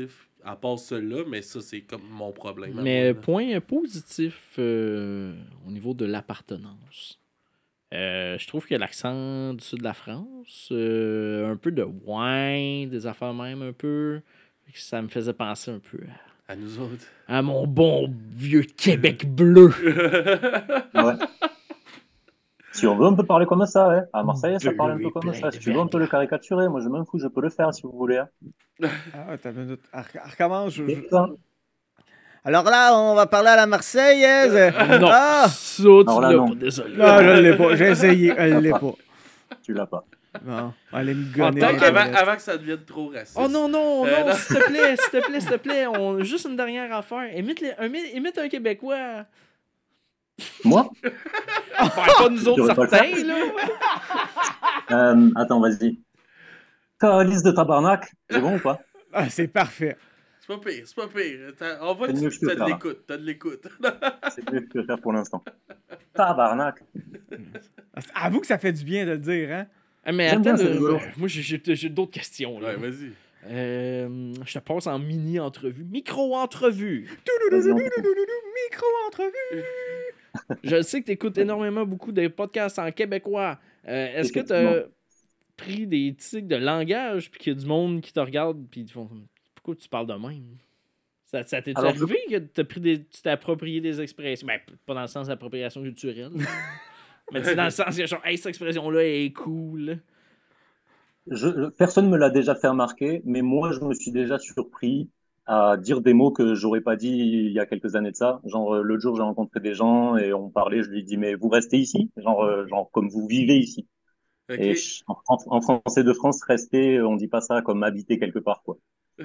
À part celui-là, mais ça, c'est comme mon problème. Mais point positif au niveau de l'appartenance. Je trouve que l'accent du sud de la France, un peu de wine, des affaires même un peu, ça me faisait penser un peu à nous autres. À mon bon vieux Québec bleu. Ouais. Si on veut, on peut parler comme ça, ouais. À Marseille, ça parle un peu comme ça. Si tu veux, on peut le caricaturer. Moi, je m'en fous, je peux le faire si vous voulez. Hein. Ah, t'as une minute. Recommence. Alors là, on va parler à la Marseillaise. Non, ah! ça, tu l'as pas, désolé. Non, je l'ai pas. J'ai essayé, elle l'est pas. Tu l'as pas. Non, allez me gonner. Avant que ça devienne trop raciste. Oh non, s'il te plaît. Juste une dernière affaire. Imite un Québécois. Moi? Pas nous autres certains, là. Attends, vas-y. Calice de tabarnak, c'est bon ou pas? Ah, c'est parfait. C'est pas pire. On voit que t'as de l'écoute. C'est mieux que je peux faire pour l'instant. Tabarnak. Avoue que ça fait du bien de le dire, hein? Mais attends, moi j'ai d'autres questions. Là. Ouais, vas-y. Je te passe en mini-entrevue. Micro-entrevue. Micro-entrevue. Je sais que tu écoutes énormément beaucoup de podcasts en québécois. Est-ce que tu as pris des tics de langage puis qu'il y a du monde qui te regarde puis ils font pourquoi tu parles de même? Ça t'est arrivé que tu t'es approprié des expressions? Ben, pas dans le sens d'appropriation culturelle. Mais c'est dans le sens que genre, hey, cette expression-là est cool. Personne ne me l'a déjà fait remarquer, mais moi, je me suis déjà surpris à dire des mots que j'aurais pas dit il y a quelques années de ça. Genre, l'autre jour, j'ai rencontré des gens et on parlait, je lui ai dit, mais vous restez ici? Genre comme vous vivez ici. Okay. Et en français de France, rester, on dit pas ça comme habiter quelque part, quoi.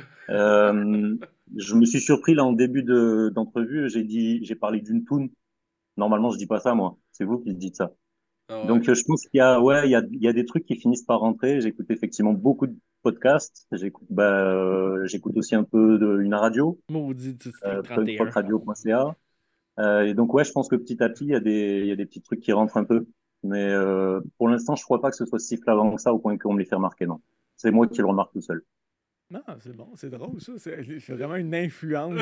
Je me suis surpris là en début d'entrevue, j'ai parlé d'une toune. Normalement, je dis pas ça, moi. C'est vous qui dites ça. Ah ouais. Donc, je pense qu'il y a des trucs qui finissent par rentrer. J'écoute effectivement beaucoup de podcasts. J'écoute aussi un peu une radio. Maudit, c'est radio.ca. Et donc, ouais, je pense que petit à petit, il y a des petits trucs qui rentrent un peu. Mais pour l'instant, je crois pas que ce soit si flagrant que ça au point qu'on me les fait remarquer, non. C'est moi qui le remarque tout seul. Non, c'est bon, c'est drôle, ça. C'est vraiment une influence.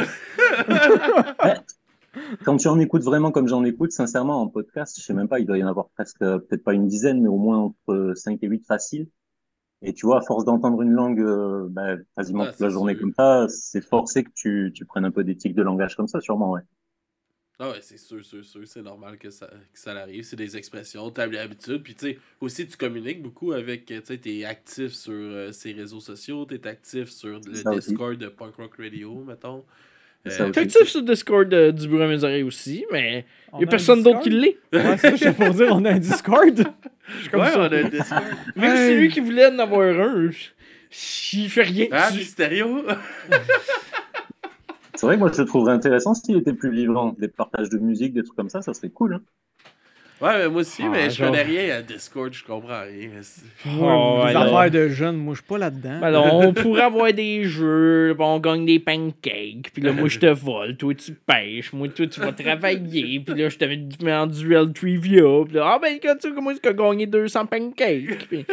Quand tu en écoutes vraiment comme j'en écoute, sincèrement, en podcast, je sais même pas, il doit y en avoir presque, peut-être pas une dizaine, mais au moins entre 5 et 8 faciles. Et tu vois, à force d'entendre une langue quasiment toute la journée comme ça, c'est forcé que tu prennes un peu d'éthique de langage comme ça, sûrement, ouais. Ah ouais, c'est sûr, c'est normal que ça arrive. C'est des expressions, t'as l'habitude. Puis tu sais, aussi tu communiques beaucoup avec, tu sais, t'es actif sur ces réseaux sociaux, t'es actif sur le Discord de Punk Rock Radio, mettons. T'es actif sur le Discord du Bruit à mes oreilles aussi, mais il n'y a personne d'autre qui l'est. Ouais, c'est ça, je suis pour dire, on a un Discord. On a un Discord. Même si lui qui voulait en avoir un, il fait rien. Ah, Mysterio. C'est vrai que moi, je le trouverais intéressant s'il était plus vivant. Des partages de musique, des trucs comme ça serait cool. Hein. Ouais, mais moi aussi, mais je connais rien à Discord, je comprends rien. Les affaires de jeunes, moi, je suis pas là-dedans. Ben alors, on pourrait avoir des jeux, on gagne des pancakes, puis là, moi, je te vole, toi, tu pêches, moi, toi, tu vas travailler, puis là, je te mets en duel trivia, puis là, comment est-ce que tu as gagné 200 pancakes? Puis...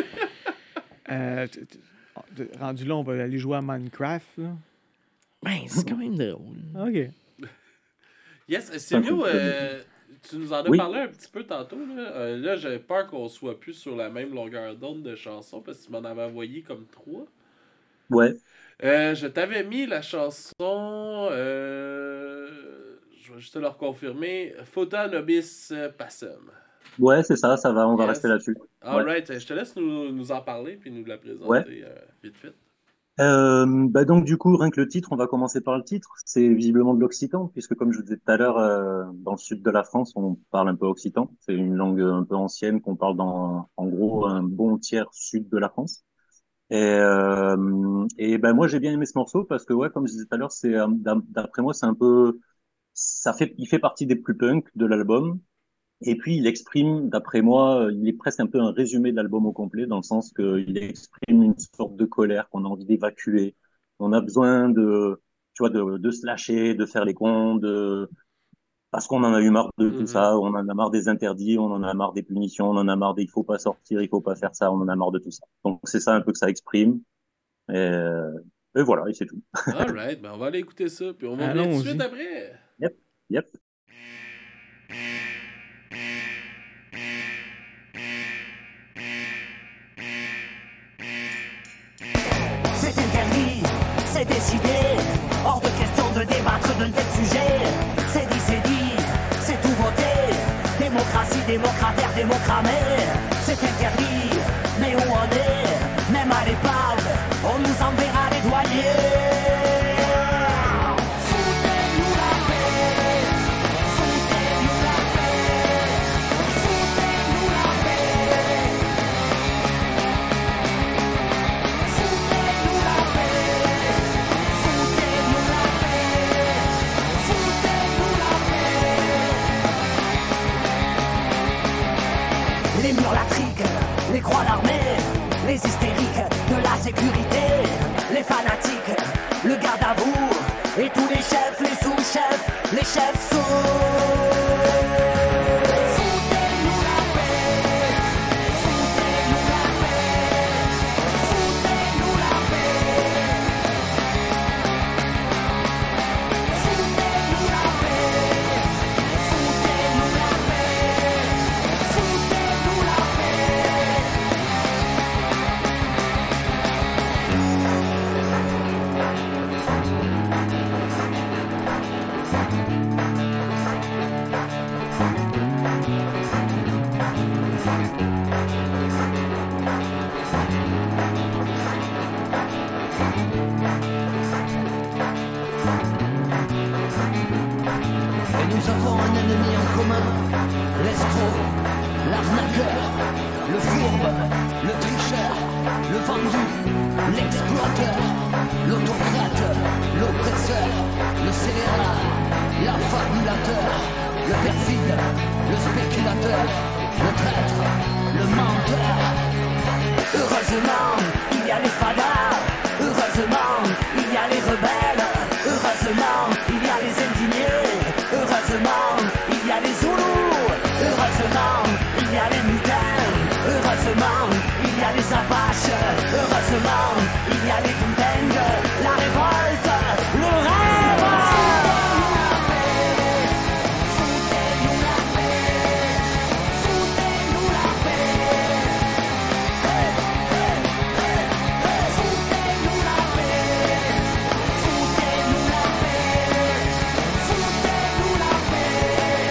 rendu là, on va aller jouer à Minecraft, là. Ben, c'est quand même drôle. OK. Yes, Silvio, tu nous en as parlé un petit peu tantôt. Là, j'avais peur qu'on soit plus sur la même longueur d'onde de chansons parce que tu m'en avais envoyé comme 3. Ouais. Je t'avais mis la chanson, je vais juste te le reconfirmer, Phota Nobis Passum. Ouais, c'est ça, va, on va rester là-dessus. Alright, je te laisse nous en parler puis nous la présenter vite fait. Donc du coup, rien que le titre, on va commencer par le titre. C'est visiblement de l'occitan, puisque comme je vous disais tout à l'heure, dans le sud de la France, on parle un peu occitan. C'est une langue un peu ancienne qu'on parle dans, en gros, un bon tiers sud de la France. Et moi, j'ai bien aimé ce morceau parce que, ouais, comme je disais tout à l'heure, c'est d'après moi, c'est un peu, il fait partie des plus punk de l'album. Et puis, il exprime, d'après moi, il est presque un peu un résumé de l'album au complet, dans le sens qu'il exprime une sorte de colère qu'on a envie d'évacuer. On a besoin de se lâcher, de faire les cons, parce qu'on en a eu marre de tout ça, on en a marre des interdits, on en a marre des punitions, on en a marre des il faut pas sortir, il faut pas faire ça, on en a marre de tout ça. Donc, c'est ça un peu que ça exprime. Et voilà, et c'est tout. Alright, ben on va aller écouter ça, puis on va revenir tout de Allons-y. suite après. Yep. C'est interdit, c'est décidé. Hors de question de débattre de tel sujet. C'est dit, c'est tout voté. Démocratie, démocrataire, démocramé. C'est interdit, mais où on est? Même à l'épave, on nous enverra les douaniers. Foutez-nous la paix, foutez-nous la paix, foutez-nous la paix. Foutez-nous la paix, foutez-nous la paix, foutez-nous la paix. Les murs latriques, les croix d'armée, les hystériques de la sécurité, les fanatiques, le garde à vous, et tous les chefs, les sous-chefs, les chefs sous. Foutez-nous la paix, foutez-nous la paix, foutez-nous la paix. Foutez-nous la paix, foutez-nous la paix, foutez-nous la paix. Et nous avons un ennemi en commun, l'escroc, l'arnaqueur, le fourbe, le tricheur, le vendu, l'exploiteur, l'autocrate, l'oppresseur, le scélérat, l'affabulateur, le perfide, le spéculateur, le traître, le menteur. Heureusement, il y a les fadas. Heureusement, il y a les rebelles. Heureusement, il y a les indignés. Heureusement, il y a les Zoulous. Heureusement, il y a les mutins. Heureusement, il y a les Apaches. Heureusement, il y a les Kuntengs. La révolte, le rêve. Foutez-nous la paix. Foutez-nous la paix. Foutez-nous la paix. Foutez-nous la paix. Foutez-nous la paix.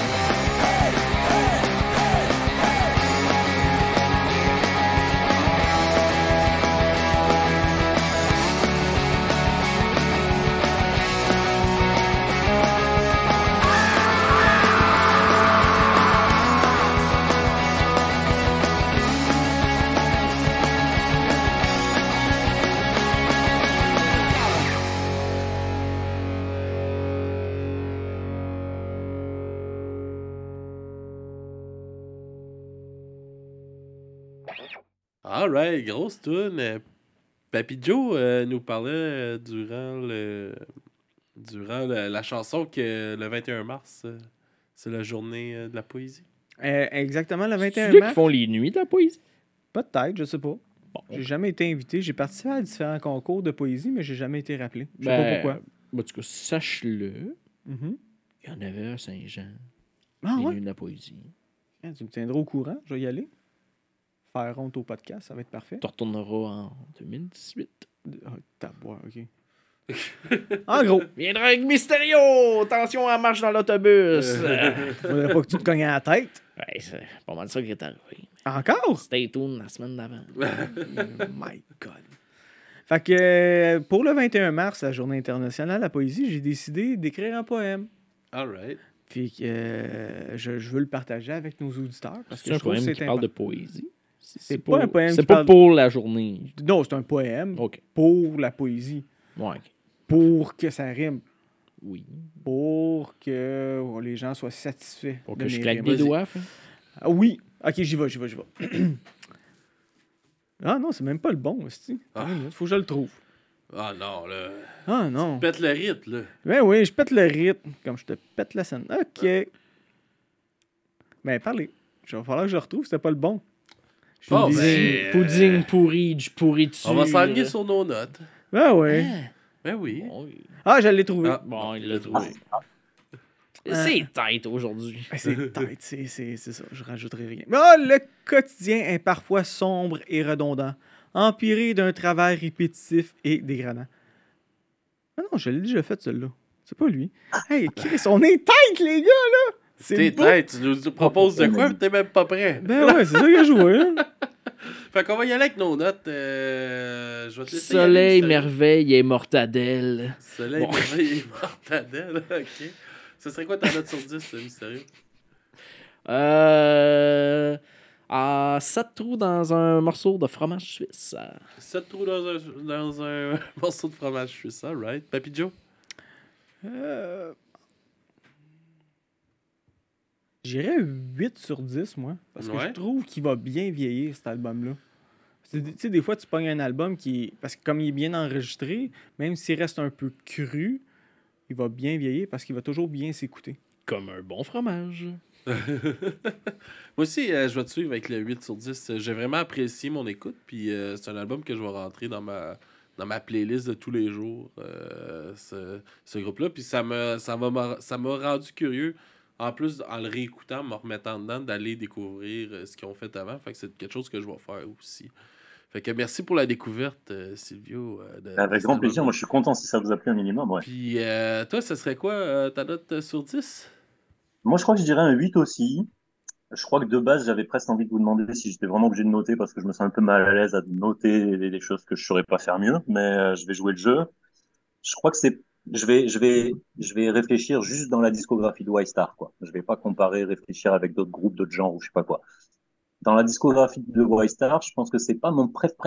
Alright, grosse tune. Papy Joe nous parlait durant la chanson que le 21 mars, c'est la journée de la poésie. Exactement, le C'est 21 eux qui mars. font les nuits de la poésie. Peut-être, je sais pas. Bon. J'ai jamais été invité. J'ai participé à différents concours de poésie, mais j'ai jamais été rappelé. Je sais pas pourquoi. En tout cas, sache-le, Mhm. il y en avait à Saint-Jean. Ah les ouais? nuits de la poésie. Ah, tu me tiendras au courant. Je vais y aller. Faire honte au podcast, ça va être parfait. Tu retourneras en 2018. Ah, taboire, ok. En gros, Viendra avec Mysterio! Attention à la marche dans l'autobus! faudrait pas que tu te cognes à la tête. Ouais, c'est pas mal ça qui est arrivé. Encore? Stay tuned la semaine d'avant. Oh my God. Fait que pour le 21 mars, la journée internationale de la poésie, j'ai décidé d'écrire un poème. Alright. Puis je veux le partager avec nos auditeurs. Parce que C'est un je trouve que poème c'est qui parle de important. poésie. C'est pas un poème C'est qui pas parle- pour la journée. Non, c'est un poème OK. pour la poésie. Ouais. Pour que ça rime. Oui. Pour que les gens soient satisfaits. Pour de que je mes claque rimes. des Vas-y. doigts. Ah oui. Ok, j'y vais. Ah non, c'est même pas le bon, hostie. Ah. Faut que je le trouve. Ah non, là. Ah non. Pète le rythme, là. Ben oui, je pète le rythme, comme je te pète la scène. OK. Ben, parlez. Il va falloir que je le retrouve, c'était pas le bon. Je Bon, vous dis- ben, Pudding pourri, du pourri dessus. on va s'enligner sur nos notes. Ben ouais. Ben oui. Bon, Ah, je l'ai trouvé. bon, il l'a trouvé. C'est tête aujourd'hui. Ben, c'est tête, c'est ça, je rajouterai rien. Mais ah, le quotidien est parfois sombre et redondant, empiré d'un travail répétitif et dégradant. Ah non, je l'ai déjà fait, celui-là. C'est pas lui. Hey, Chris, on est tête, les gars, là! T'es beau. tête, tu nous proposes de quoi, mais t'es même pas prêt. Ben ouais, c'est ça que je jouais, hein. Fait qu'on va y aller avec nos notes. Je vais te laisser y Soleil, aller, merveille et mortadelle. Soleil, Bon. merveille et mortadelle. OK. Ce serait quoi ta note sur 10, mystérieux? 7 trous dans un morceau de fromage suisse. 7 trous dans un morceau de fromage suisse, ça, right? Papy Joe? J'irais 8 sur 10, moi. Parce que Ouais. je trouve qu'il va bien vieillir, cet album-là. Tu sais, des fois, tu pognes un album qui... Parce que comme il est bien enregistré, même s'il reste un peu cru, il va bien vieillir parce qu'il va toujours bien s'écouter. Comme un bon fromage. Moi aussi, je vais te suivre avec le 8 sur 10. J'ai vraiment apprécié mon écoute, puis c'est un album que je vais rentrer dans ma playlist de tous les jours, ce groupe-là. Puis ça m'a rendu curieux, en plus, en le réécoutant, me remettant dedans, d'aller découvrir ce qu'ils ont fait avant. Fait que c'est quelque chose que je vais faire aussi. Fait que merci pour la découverte, Silvio. Avec grand plaisir, moi je suis content si ça vous a plu un minimum. Ouais. Puis toi, ce serait quoi ta note sur 10? Moi je crois que je dirais un 8 aussi. Je crois que de base, j'avais presque envie de vous demander si j'étais vraiment obligé de noter parce que je me sens un peu mal à l'aise à noter les choses que je saurais pas faire mieux, mais je vais jouer le jeu. Je crois que je vais réfléchir juste dans la discographie de Y-Star, quoi. Je vais pas comparer, réfléchir avec d'autres groupes, d'autres genres ou je sais pas quoi. Dans la discographie de Y-Star, je pense que c'est pas mon préf,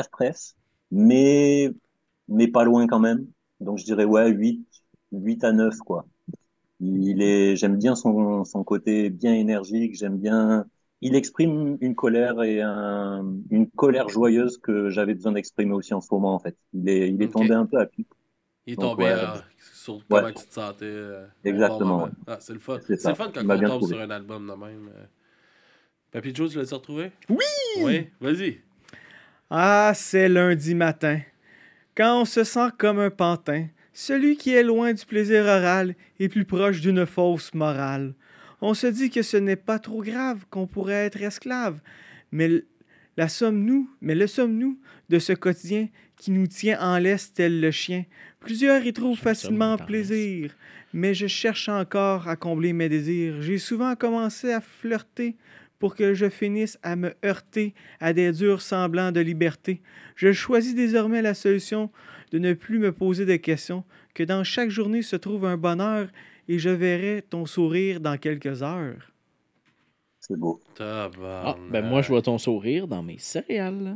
mais pas loin quand même. Donc je dirais ouais, 8 à 9, quoi. J'aime bien son côté bien énergique, il exprime une colère et une colère joyeuse que j'avais besoin d'exprimer aussi en ce moment, en fait. Il est tombé un peu à pic. Il est Donc, tombé ouais. Sur comment tu te sentais. Exactement, Bon moment. ouais. Ah, c'est le fun. C'est C'est ça. le fun quand Il m'a on bien tombe trouvé. sur un album de même. Papy Joe, tu l'as-tu retrouvé? Oui! Oui, vas-y. Ah, c'est lundi matin. Quand on se sent comme un pantin, celui qui est loin du plaisir oral est plus proche d'une fausse morale. On se dit que ce n'est pas trop grave, qu'on pourrait être esclave. Mais le sommes-nous de ce quotidien qui nous tient en laisse tel le chien? Plusieurs y trouvent facilement plaisir, mais je cherche encore à combler mes désirs. J'ai souvent commencé à flirter pour que je finisse à me heurter à des durs semblants de liberté. Je choisis désormais la solution de ne plus me poser de questions, que dans chaque journée se trouve un bonheur et je verrai ton sourire dans quelques heures. C'est beau. Ben moi, je vois ton sourire dans mes céréales.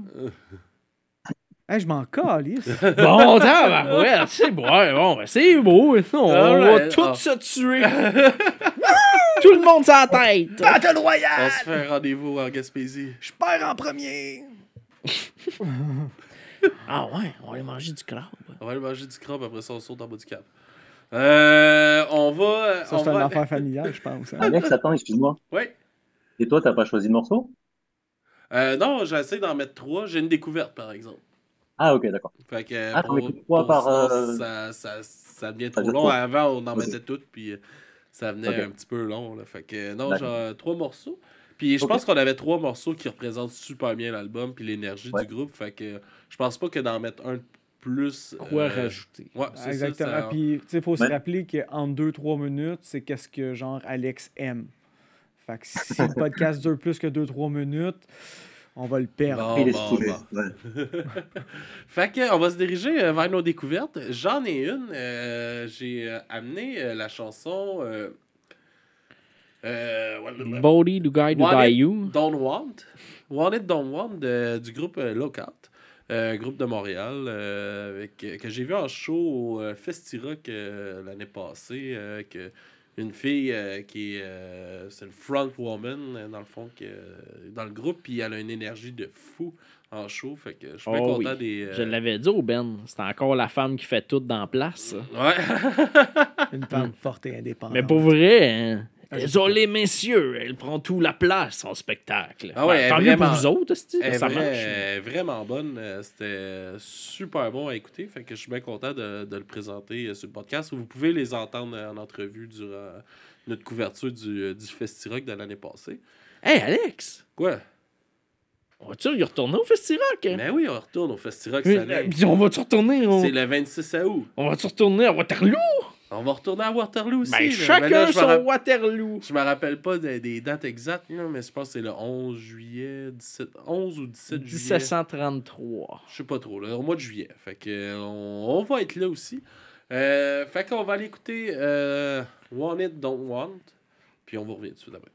Hey, je m'en calisse. Bon, ouais, c'est beau. Ouais, bon, ben, c'est beau. On va Alright. tous se tuer. Tout le monde s'en tête. Battle On Royale! se fait un rendez-vous en Gaspésie. Je perds en premier! Ah ouais, on va aller manger du crabe. On va aller manger du crabe, après ça, on saute en bas du cap. On va... Ça, c'est un affaire familial, je pense. Hein? Alex, attends, excuse-moi. Oui. Et toi, t'as pas choisi de morceau? Non, j'essaie d'en mettre 3. J'ai une découverte, par exemple. Ah, ok, d'accord. Fait que Ah, t'en mets trois par, ça devient ça trop devient long. trop. Avant, on en Vas-y. mettait toutes, puis ça venait Ok. un petit peu long. Là. Fait que non, D'accord. j'ai 3 morceaux. Puis je Ok. pense qu'on avait 3 morceaux qui représentent super bien l'album puis l'énergie Ouais. du groupe. Fait que je pense pas que d'en mettre un de plus... Quoi rajouter? Ouais, c'est Exactement. ça. Puis, tu sais, il faut se Ouais. rappeler qu'en 2-3 minutes, c'est qu'est-ce que, genre, Alex aime. Fait que si le podcast dure plus que 2-3 minutes, on va le perdre. Il est Bon, saoulé. bon. Ouais. Fait que on va se diriger vers nos découvertes. J'en ai une. J'ai amené la chanson... Body do guy do die you. Don't Want. Want It, Don't Want du groupe Lockout. Groupe de Montréal que j'ai vu en show au Festirock l'année passée. Une fille qui est c'est une front woman dans le fond dans le groupe, puis elle a une énergie de fou en show. Fait que je suis bien Oh content oui. des. Je l'avais dit au Ben. C'est encore la femme qui fait tout dans la place. ça. Ouais. Une femme forte et indépendante. Mais pour vrai, hein, Désolé, messieurs, elle prend tout la place en spectacle. Ah ouais, tant mieux vraiment, pour vous autres, ça marche. Elle est vraiment bonne. C'était super bon à écouter. Fait que je suis bien content de le présenter sur le podcast. Vous pouvez les entendre en entrevue durant notre couverture du Festi-Rock de l'année passée. Hey, Alex! Quoi? On va-tu y retourner au Festi-Rock? Ben oui, on retourne au Festi-Rock cette année. Puis on va-tu retourner? C'est le 26 août. On va-tu retourner à Waterloo? On va retourner à Waterloo aussi. Ben, là. chacun Mais là, son Waterloo. Je me rappelle pas des dates exactes, là, mais je pense que c'est le 11 juillet, 11 ou 17 juillet. 1733. Je sais pas trop, là, au mois de juillet. Fait que on va être là aussi. Fait qu'on va aller écouter Want It, Don't Want. Puis on va revenir dessus d'abord.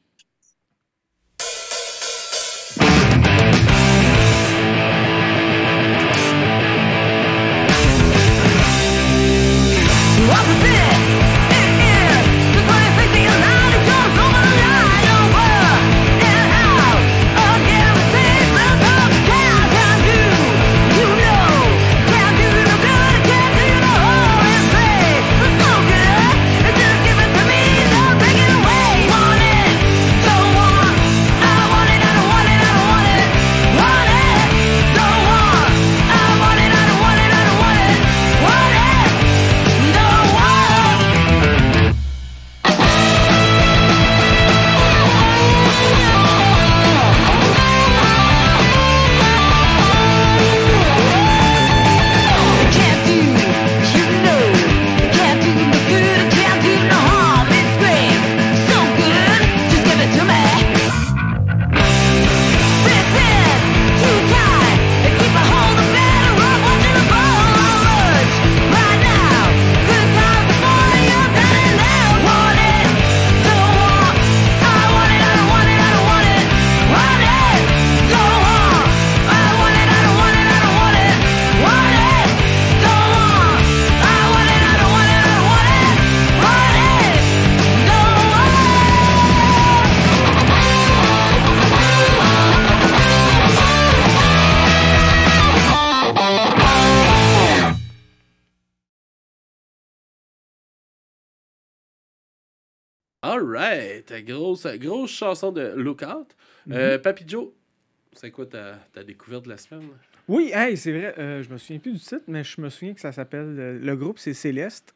Alright, grosse chanson de Lookout. Papy Joe, c'est quoi ta découverte de la semaine? Oui, hey, c'est vrai, je me souviens plus du titre, mais je me souviens que ça s'appelle... le groupe, c'est Céleste.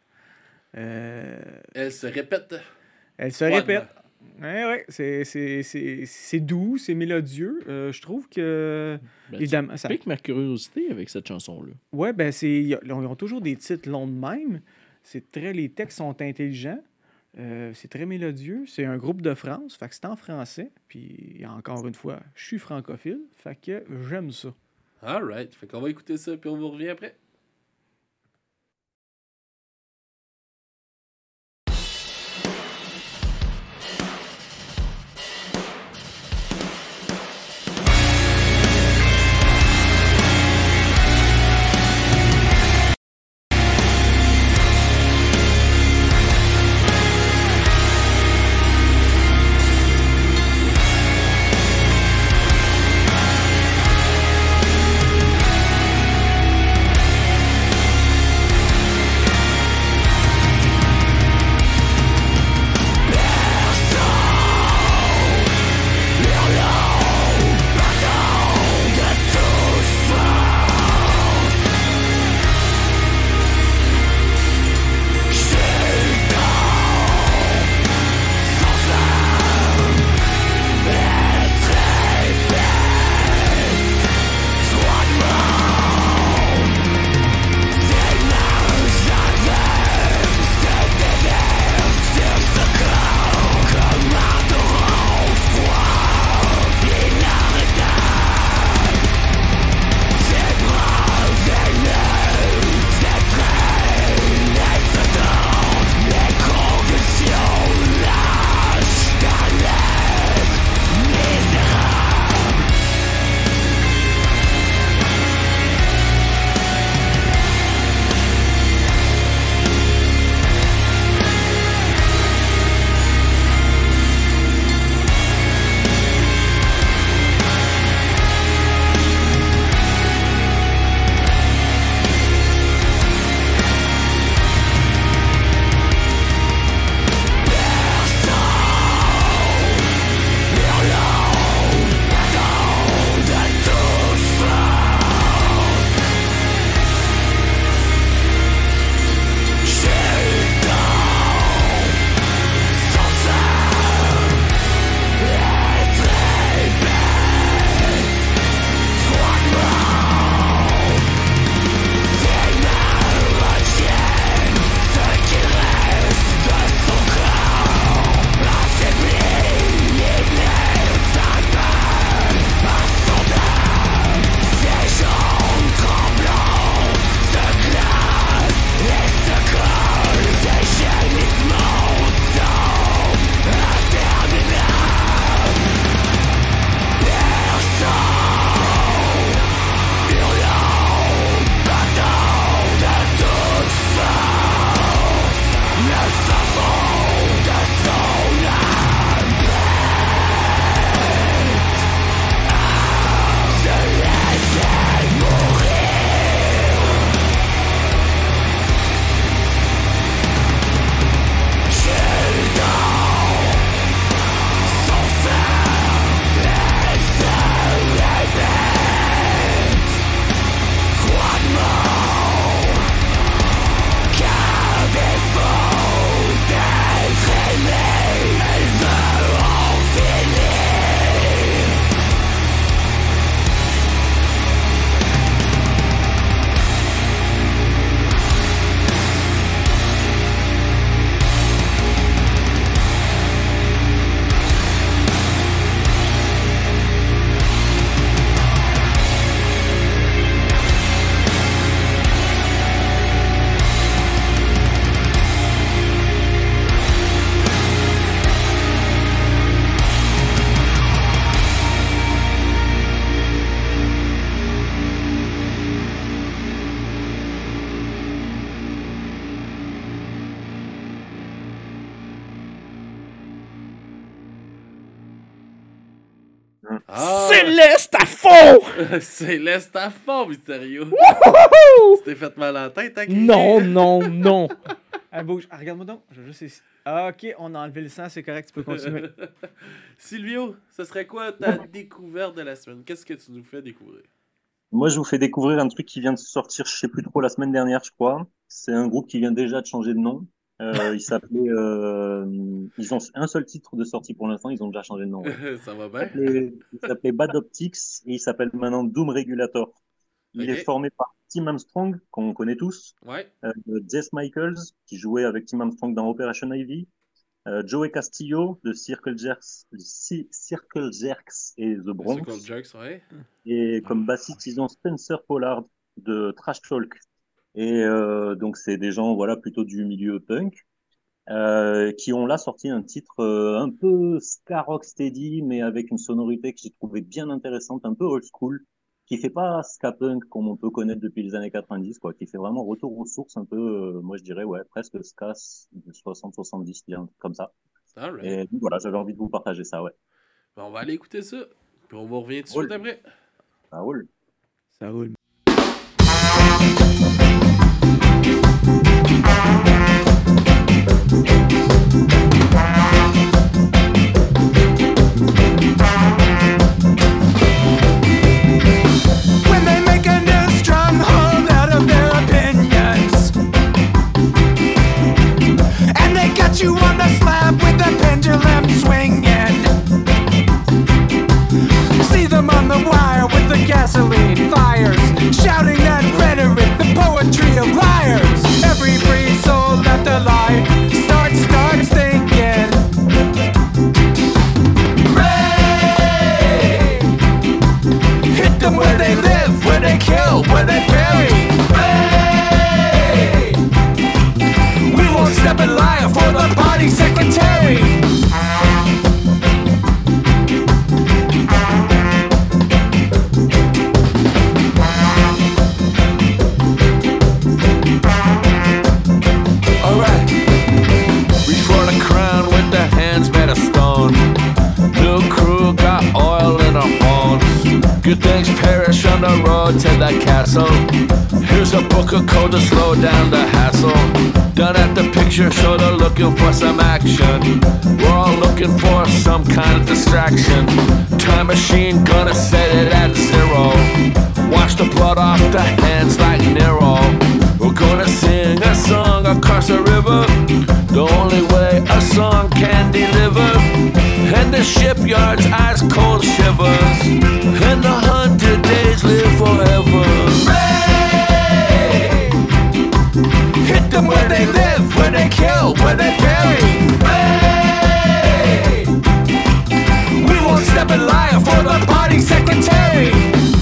Elle se répète. Elle se répète. Ouais, c'est doux, c'est mélodieux. Je trouve que... évidemment, ça pique ma curiosité avec cette chanson-là. Ouais, ben ils ont toujours des titres longs de même. Les textes sont intelligents. C'est très mélodieux. C'est un groupe de France, fait que c'est en français. Puis, encore une fois, je suis francophile, fait que j'aime ça. Alright, fait qu'on va écouter ça, puis on vous revient après. Ah! Céleste à fond! Céleste à fond, Mysterio. Wouhou! Tu t'es fait mal à la tête, hein, Non. Ah, bouge. Ah, regarde-moi donc. Je vais juste essayer. Ah, ok, on a enlevé le sang, c'est correct, tu peux continuer. Silvio, ce serait quoi ta découverte de la semaine? Qu'est-ce que tu nous fais découvrir? Moi, je vous fais découvrir un truc qui vient de sortir, je sais plus trop, la semaine dernière, je crois. C'est un groupe qui vient déjà de changer de nom. Ils ont un seul titre de sortie pour l'instant, ils ont déjà changé de nom. Ouais. Ça va bien? Il s'appelait Bad Optics et il s'appelle maintenant Doom Regulator. Il est Ok. formé par Tim Armstrong, qu'on connaît tous, Ouais. Jess Michaels, qui jouait avec Tim Armstrong dans Operation Ivy, Joey Castillo de Circle Jerks et The Bronx. Circle Jerks, ouais. Et comme bassiste, ils ont Spencer Pollard de Trash Talk. Et donc, c'est des gens voilà, plutôt du milieu punk qui ont là sorti un titre un peu ska rocksteady, mais avec une sonorité que j'ai trouvé bien intéressante, un peu old school, qui fait pas ska punk comme on peut connaître depuis les années 90, quoi, qui fait vraiment retour aux sources, un peu, moi je dirais, ouais, presque ska de 60-70, bien, comme ça. Alright. Et donc, voilà, j'avais envie de vous partager ça, ouais. On va aller écouter ça. Puis on va revenir tout de Roule. suite après. Ça roule. Ça roule. When they make a new stronghold out of their opinions, and they got you on the slab with the pendulum swinging. See them on the wire with the gasoline fires, shouting that rhetoric, the poetry of liars. Every free soul left alive starts thinking. Ray! Hit them where they live, where they kill, where they bury. Ray! We won't step in line for the party secretary. Alright. Reach for the crown with the hands made of stone. New crew got oil in our horns. Good things perish on the road to the castle. Here's a book of code to slow down the hassle. Done at the picture show, they're looking for some action. We're all looking for some kind of distraction. Time machine gonna set it at 0. Wash the blood off the hands like Nero. We're gonna sing a song across the river, the only way a song can deliver. And the shipyard's ice cold shivers, and the 100 days live forever. Ray! Hit them where they live, where they kill, where they bury. Ray! We won't step in line for the party secretary.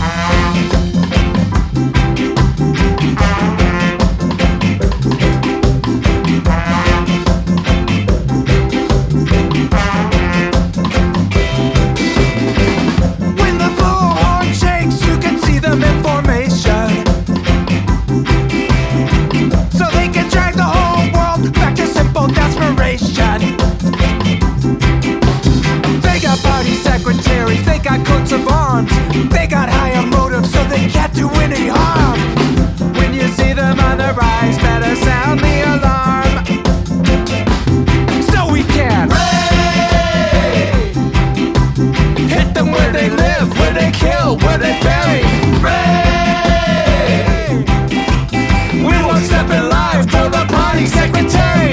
When the bullhorn shakes, you can see them in formation. So they can drag the whole world back to simple desperation. They got party secretaries, they got coats of arms. They got higher motives, so they can't do any harm. When you see them on the rise, better sound the alarm. So we can Ray! Hit them where they live, where they kill, where they bury. Ray! We won't step in line for the party secretary.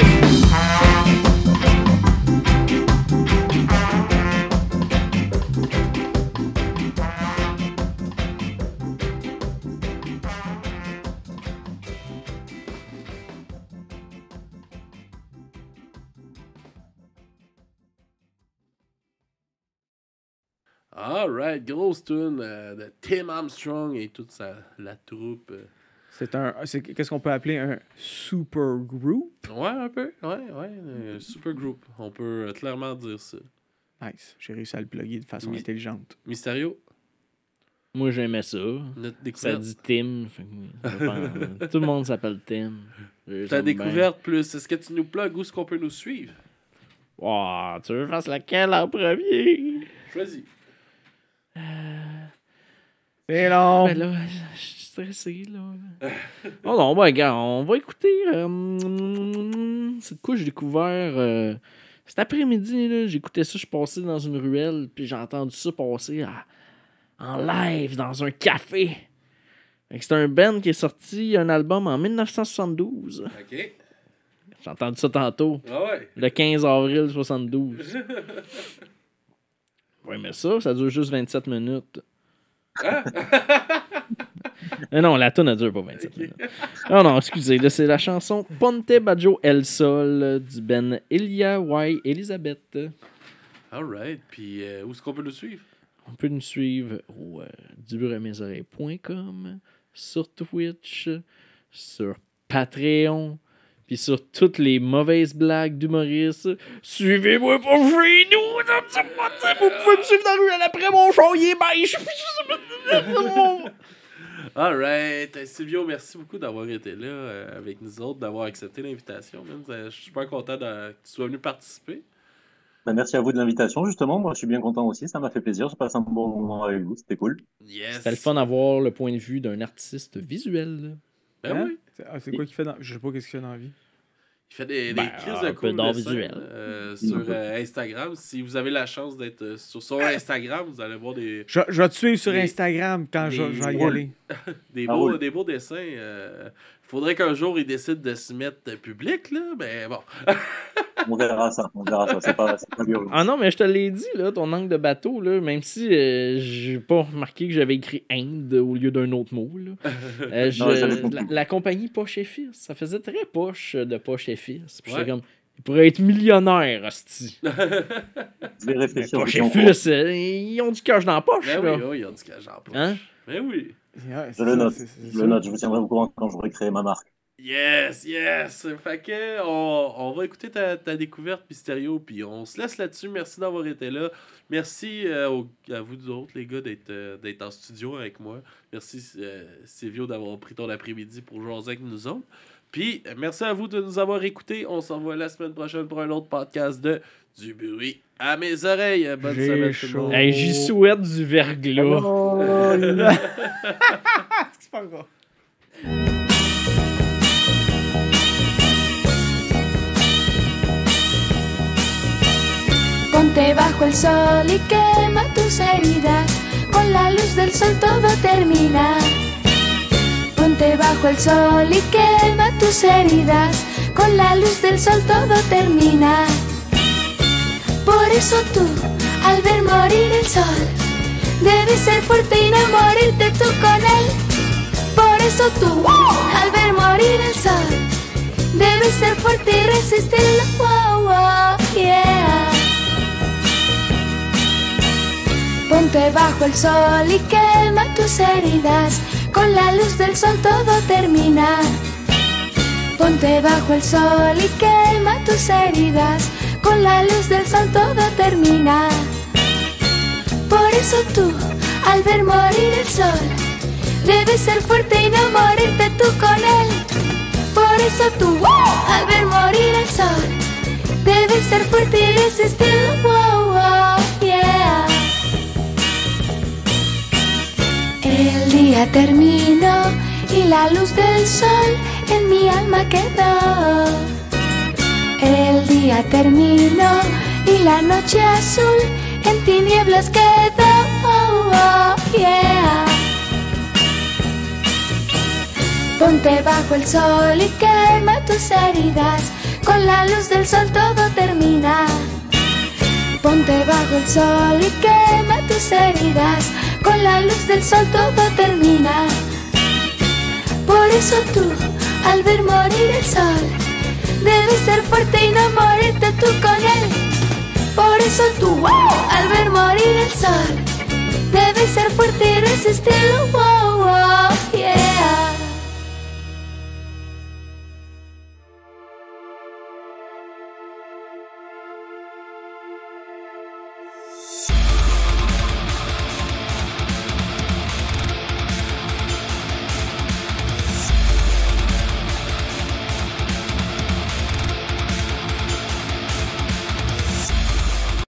Alright, grosse tune de Tim Armstrong et toute la troupe. Qu'est-ce qu'on peut appeler un super group? Ouais, un peu. Ouais. Super group. On peut clairement dire ça. Nice. J'ai réussi à le plugger de façon Oui. intelligente. Mysterio, Moi, j'aimais ça. notre Ça découverte. dit Tim. Fait que je pense- tout le monde s'appelle Tim. Ta découverte plus, est-ce que tu nous plugues où est-ce qu'on peut nous suivre? Oh, tu veux que je fasse laquelle en premier? Choisis. C'est long. Ben là, je suis stressé, là. Oh non, ben, gars, on va écouter. C'est de quoi j'ai découvert cet après-midi, là. J'écoutais ça, je suis passé dans une ruelle, puis j'ai entendu ça passer en live dans un café. C'est un band qui est sorti un album en 1972. OK. J'ai entendu ça tantôt. Ah ouais. Le 15 avril 72. Ouais, mais ça dure juste 27 minutes. Hein? Non, la toune, elle dure pas 27 minutes. Non, excusez, là, c'est la chanson Ponte Bajo El Sol du Ben Elia Y Elizabeth. Alright. Puis où est-ce qu'on peut le suivre? On peut nous suivre au duburmesoreilles.com, sur Twitch, sur Patreon, puis sur toutes les mauvaises blagues d'humoristes. Suivez-moi pour chez nous! Vous pouvez me suivre dans la rue après mon show, il est beige! Alright. Silvio, merci beaucoup d'avoir été là avec nous autres, d'avoir accepté l'invitation. Je suis super content que tu sois venu participer. Ben, merci à vous de l'invitation, justement. Moi, je suis bien content aussi. Ça m'a fait plaisir. J'ai passé un bon moment avec vous. C'était cool. Yes. C'était le fun d'avoir le point de vue d'un artiste visuel. Ben oui. C'est quoi qu'il fait dans... Je sais pas qu'est-ce qu'il fait dans la vie. Il fait des crises un de peu cool d'art dessin, visuel. Sur Instagram. Si vous avez la chance d'être sur son Instagram, vous allez voir des... Je vais te suivre sur Instagram quand je vais y aller. Des beaux dessins. Faudrait qu'un jour, il décide de se mettre public, là. Ben bon. On verra ça. C'est pas bien. Ah non, mais je te l'ai dit, là, ton angle de bateau, là, même si j'ai pas remarqué que j'avais écrit Inde au lieu d'un autre mot. Là. La compagnie Poche et Fils, ça faisait très poche de Poche et Fils. Puis j'étais comme, il pourrait être millionnaire, hostie. Je vais réfléchir. Poche et Fils, ils ont du cash dans la poche. Ben là. oui, ils ont du cash dans la poche. Hein? Ben oui. Je le note. Je vous tiendrai au courant quand j'aurai créé ma marque. Yes. Fait que on va écouter ta découverte Mysterio, puis on se laisse là-dessus. Merci d'avoir été là. Merci à vous autres, les gars, d'être en studio avec moi. Merci Silvio d'avoir pris ton après-midi pour jouer avec nous autres. Puis merci à vous de nous avoir écoutés. On se revoit la semaine prochaine pour un autre podcast de Du bruit à mes oreilles. Bonne semaine tout le monde. Hey, j'y souhaite du verglas. C'est pas grave. Ponte bajo el sol y quema tus heridas, con la luz del sol todo termina. Ponte bajo el sol y quema tus heridas, con la luz del sol todo termina. Por eso tú, al ver morir el sol, debes ser fuerte y no morirte tú con él. Por eso tú, al ver morir el sol, debes ser fuerte y resistirlo. Yeah. Ponte bajo el sol y quema tus heridas, con la luz del sol todo termina. Ponte bajo el sol y quema tus heridas, con la luz del sol todo termina. Por eso tú, al ver morir el sol, debes ser fuerte y no morirte tú con él. Por eso tú, al ver morir el sol, debes ser fuerte y resistirlo. Yeah. El día terminó y la luz del sol en mi alma quedó. El día terminó y la noche azul en tinieblas quedó. Yeah. Ponte bajo el sol y quema tus heridas, con la luz del sol todo termina. Ponte bajo el sol y quema tus heridas, con la luz del sol todo termina. Por eso tú, al ver morir el sol, debes ser fuerte y no morirte tú con él. Por eso tú, al ver morir el sol, debes ser fuerte y resistirlo.